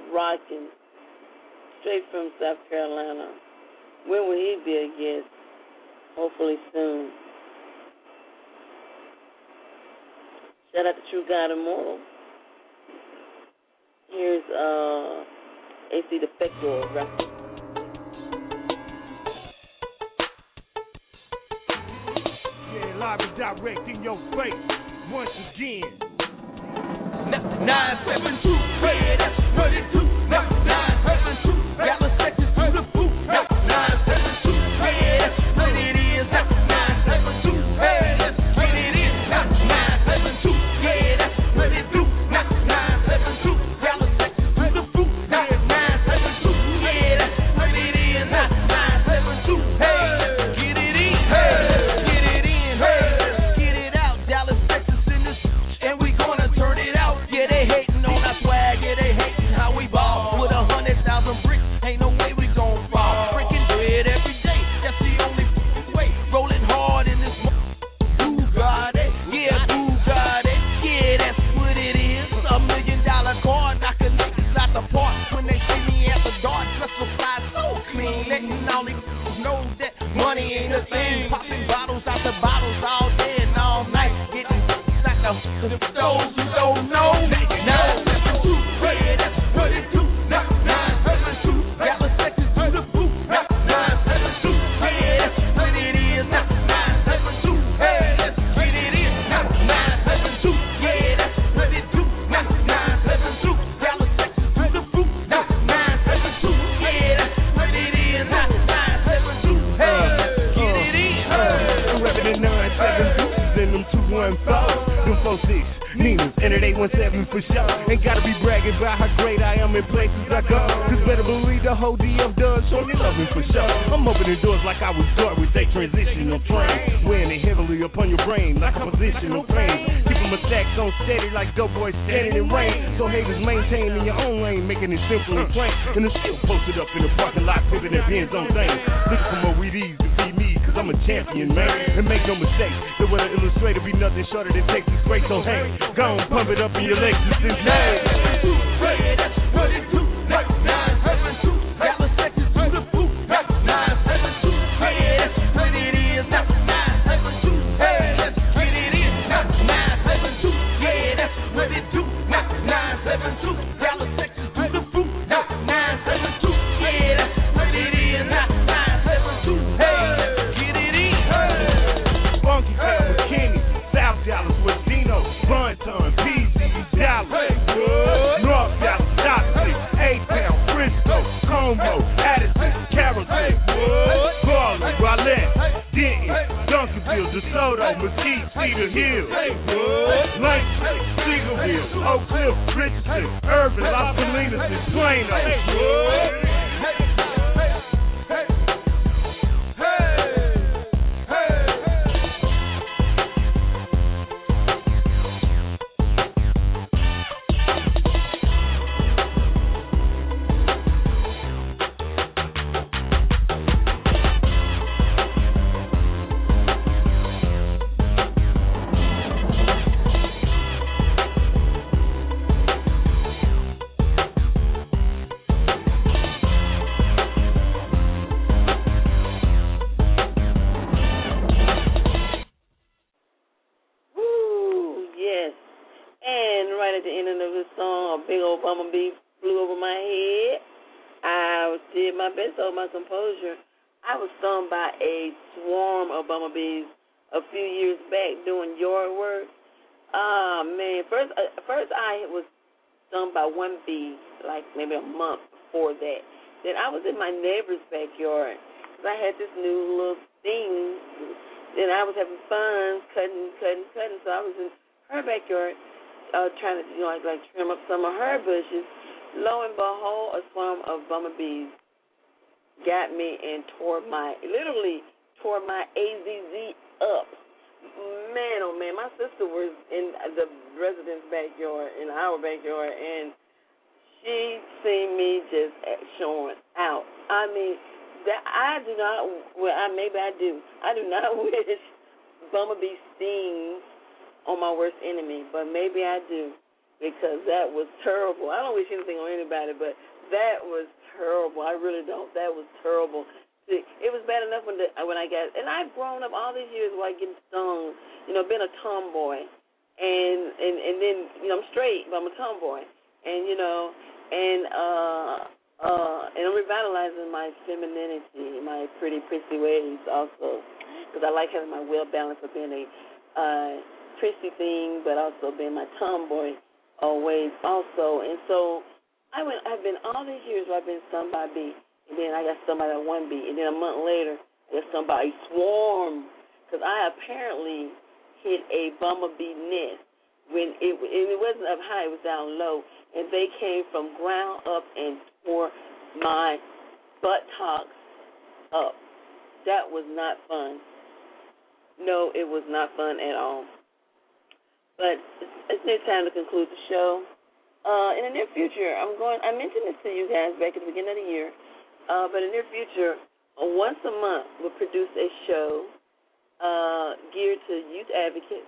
rocking, straight from South Carolina. When will he be a guest? Hopefully soon. Shout out to True God Immortal. Here's uh, A C Defector record. Yeah, live and direct in your face once again. nine seven two, yeah, that's what it do. nine seven two, got my seconds to the boot. nine seven two, yeah, that's what it is. nine seven two, hey, that's what it is. nine seven two, yeah, that's what it do. nine seven two, got my seconds to the boot. nine seven two, yeah, that's what it is. nine seven two, hey, get it in, hey, get it in, hey, get it out. Dallas, Texas in this, and we gonna turn it out. Yeah, they hating on our swag, yeah, they hating how we ball. With a hundred thousand bricks, ain't no way we gon' fall. Freaking bread every day, that's the only way. Rolling hard in this Bugatti, yeah, Bugatti, yeah, that's what it is. A million dollar car, knocking niggas out the park. When they see me at the dark, dressed so fly, so clean. Letting all these know that money ain't a thing. Popping bottles out the bottles all day and all night. Getting like the, the those who don't know. nine seven two, yeah, that's what it do. nine seven two, got my seconds to the boot. nine seven two, yeah, that's what it is. nine seven two, hey, let's get it in. nine seven two, yeah, that's what it do. nine seven two, got my seconds to the boot. nine seven two, yeah, that's what it is. nine seven two, hey, get it in. I'm repping the nine seven deuces in them two one fours. Them four six Ninas and it eight one seven for sure. Ain't gotta be bragging about how great I am in places I go. Cause better believe the whole D F does show me love me for sure. I'm opening doors like I was start with a transitional train. Wearing it heavily upon your brain like a positional pain. Keeping my stacks on steady like dope boys standing in rain. So haters maintain in your own lane, making it simple and plain. And the still posted up in the parking lot, pivoting their pins on things. Looking for more weedies to feed me, cause I'm a champion, man. And make no mistake, the way the illustrator be nothing shorter than Texas great. So hey, go on, pump it up in your Lexus and nine seven two, yeah, that's what it do. nine seven two, got my seconds to the boot. nine seven two, yeah, that's what it is. nine seven two, hey, let's get it in. nine seven two, yeah, that's what it do. nine seven two, got my seconds to the boot. nine seven two, yeah, that's what it is. nine seven two, hey, get it in. Funky Town with Kenny, South Dallas with Dino, Bonton, P Z, Dallas, North Dallas, Stockton, A-Town, Frisco, Como, Addison, Carrollton, Garland, Rowlett, Denton, Duncanville, DeSoto, Mesquite, Cedar Hill, Langston, Seagoville, Oak Cliff, Richardson, Irvin, Las Salinas, and Plano. So my composure, I was stung by a swarm of bumblebees a few years back doing yard work. Ah, man, first uh, first I was stung by one bee like maybe a month before that. Then I was in my neighbor's backyard because I had this new little thing. Then I was having fun cutting, cutting, cutting. So I was in her backyard uh, trying to, you know, like, like trim up some of her bushes. Lo and behold, a swarm of bumblebees got me and tore my, literally tore my A Z Z up. Man, oh man, my sister was in the resident's backyard, in our backyard, and she seen me just showing out. I mean, that I do not, well, I, maybe I do. I do not wish bumblebee stings on my worst enemy, but maybe I do. because that was terrible. I don't wish anything on anybody, but that was terrible. I really don't. That was terrible. It was bad enough when the, when I got, and I've grown up all these years while getting stung, you know, being a tomboy, and and and then you know I'm straight, but I'm a tomboy, and you know, and uh uh and I'm revitalizing my femininity, my pretty prissy ways also, because I like having my well balance of being a uh, prissy thing, but also being my tomboy uh, ways also, and so I went. I've been all these years where I've been stung by B. And then I got somebody at one beat. And then a month later, I got somebody swarm. Because I apparently hit a bumblebee nest when it, and it wasn't up high, it was down low. And they came from ground up and tore my buttocks up. That was not fun. No, it was not fun at all. But it's, it's near time to conclude the show. Uh, in the near future, I'm going, I mentioned this to you guys back at the beginning of the year. Uh, but in the near future, uh, once a month, we'll produce a show uh, geared to youth advocates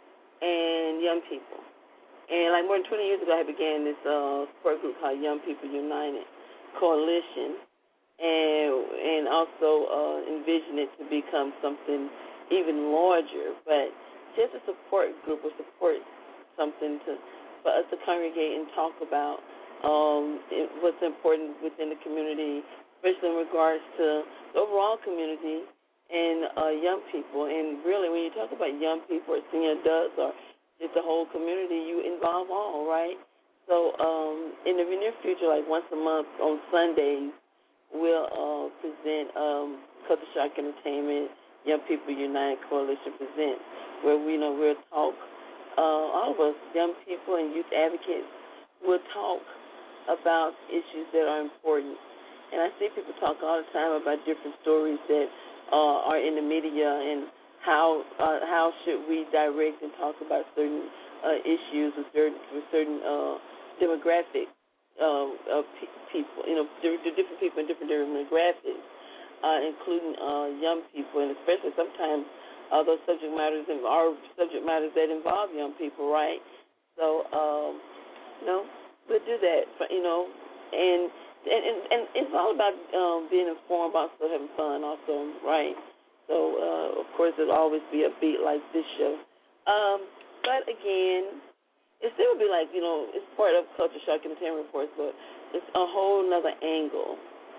and young people. And like more than twenty years ago, I began this uh, support group called Young People United Coalition, and and also uh, envision it to become something even larger. But just a support group or support something to for us to congregate and talk about um, it, what's important within the community, especially in regards to the overall community and uh, young people. And really, when you talk about young people or senior adults or just the whole community, you involve all, right? So um, in the near future, like once a month on Sundays, we'll uh, present um, Culture Shock Entertainment, Young People United Coalition presents, where we you know we'll talk, uh, all of us, young people and youth advocates, will talk about issues that are important. And I see people talk all the time about different stories that uh, are in the media and how uh, how should we direct and talk about certain uh, issues with certain, with certain uh, demographic uh, of pe- people, you know, the different people in different demographics, uh, including uh, young people, and especially sometimes uh, those subject matters are subject matters that involve young people, right? So, um, you know, we'll do that, for, you know, and. And, and, and it's all about um, being informed, but also having fun also, right? So, uh, of course, there'll always be a beat like this show. Um, but, again, it still will be like, you know, it's part of Culture Shock Entertainment Reports, but it's a whole nother angle.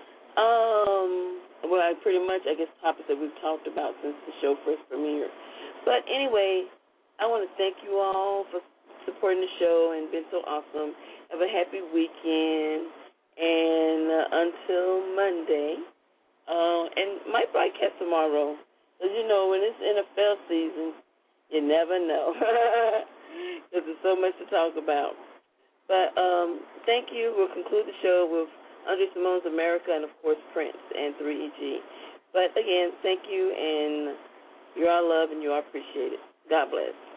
Um, well, I pretty much, I guess, topics that we've talked about since the show first premiered. But, anyway, I want to thank you all for supporting the show and being so awesome. Have a happy weekend. And uh, until Monday, uh, and my broadcast tomorrow, because, you know, when it's N F L season, you never know, because there's so much to talk about. But um, thank you. We'll conclude the show with Andre Simone's America and, of course, Prince and three E G. But, again, thank you, and you're all loved and you are appreciated. God bless.